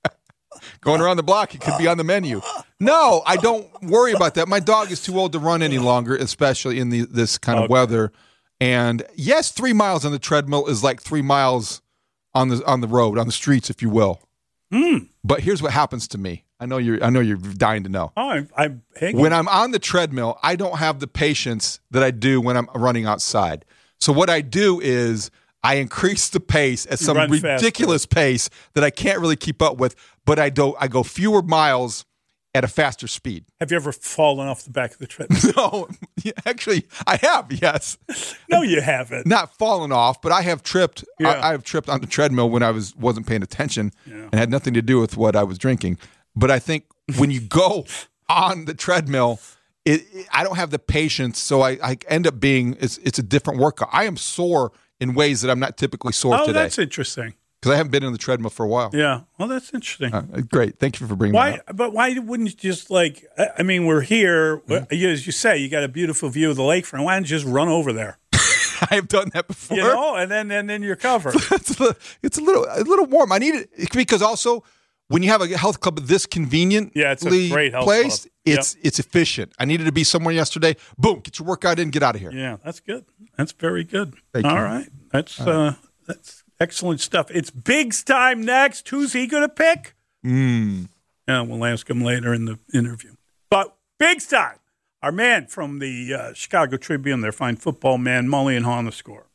Going around the block, he could be on the menu. No, I don't worry about that. My dog is too old to run any longer, especially in the, this kind of Okay. weather. And yes, three miles on the treadmill is like three miles on the on the road, on the streets, if you will. Mm. But here's what happens to me. I know you're. I know you're dying to know. Oh, I'm, I'm hanging. When I'm on the treadmill, I don't have the patience that I do when I'm running outside. So what I do is I increase the pace at You some run ridiculous pace that I can't really keep up with, but I do I go fewer miles at a faster speed. Have you ever fallen off the back of the treadmill? No, actually, I have. Yes, No, you haven't. not fallen off, but I have tripped. Yeah. I, I have tripped on the treadmill when I was wasn't paying attention and had nothing to do with what I was drinking. But I think when you go on the treadmill, it, it- I don't have the patience, so I, I end up being it's it's a different workout. I am sore in ways that I'm not typically sore Oh, today that's interesting. because I haven't been in the treadmill for a while. Yeah. Well, that's interesting. Uh, great. Thank you for bringing why, that up. But why wouldn't you just like, I mean, we're here. Mm-hmm. As you say, you got a beautiful view of the lakefront. Why don't you just run over there? I've done that before. You know, and then and then you're covered. it's, a, it's a little a little warm. I need it because also when you have a health club this convenient, yeah, it's a great health place. Club. It's yep. it's efficient. I needed to be somewhere yesterday. Boom, get your workout in, get out of here. Yeah, that's good. That's very good. Thank All you. right, that's All right. uh, that's excellent stuff. It's Big's time next. Who's he going to pick? Mm. Yeah, we'll ask him later in the interview. But Big's time. Our man from the uh, Chicago Tribune, their fine football man, Mully and Haw on the Score.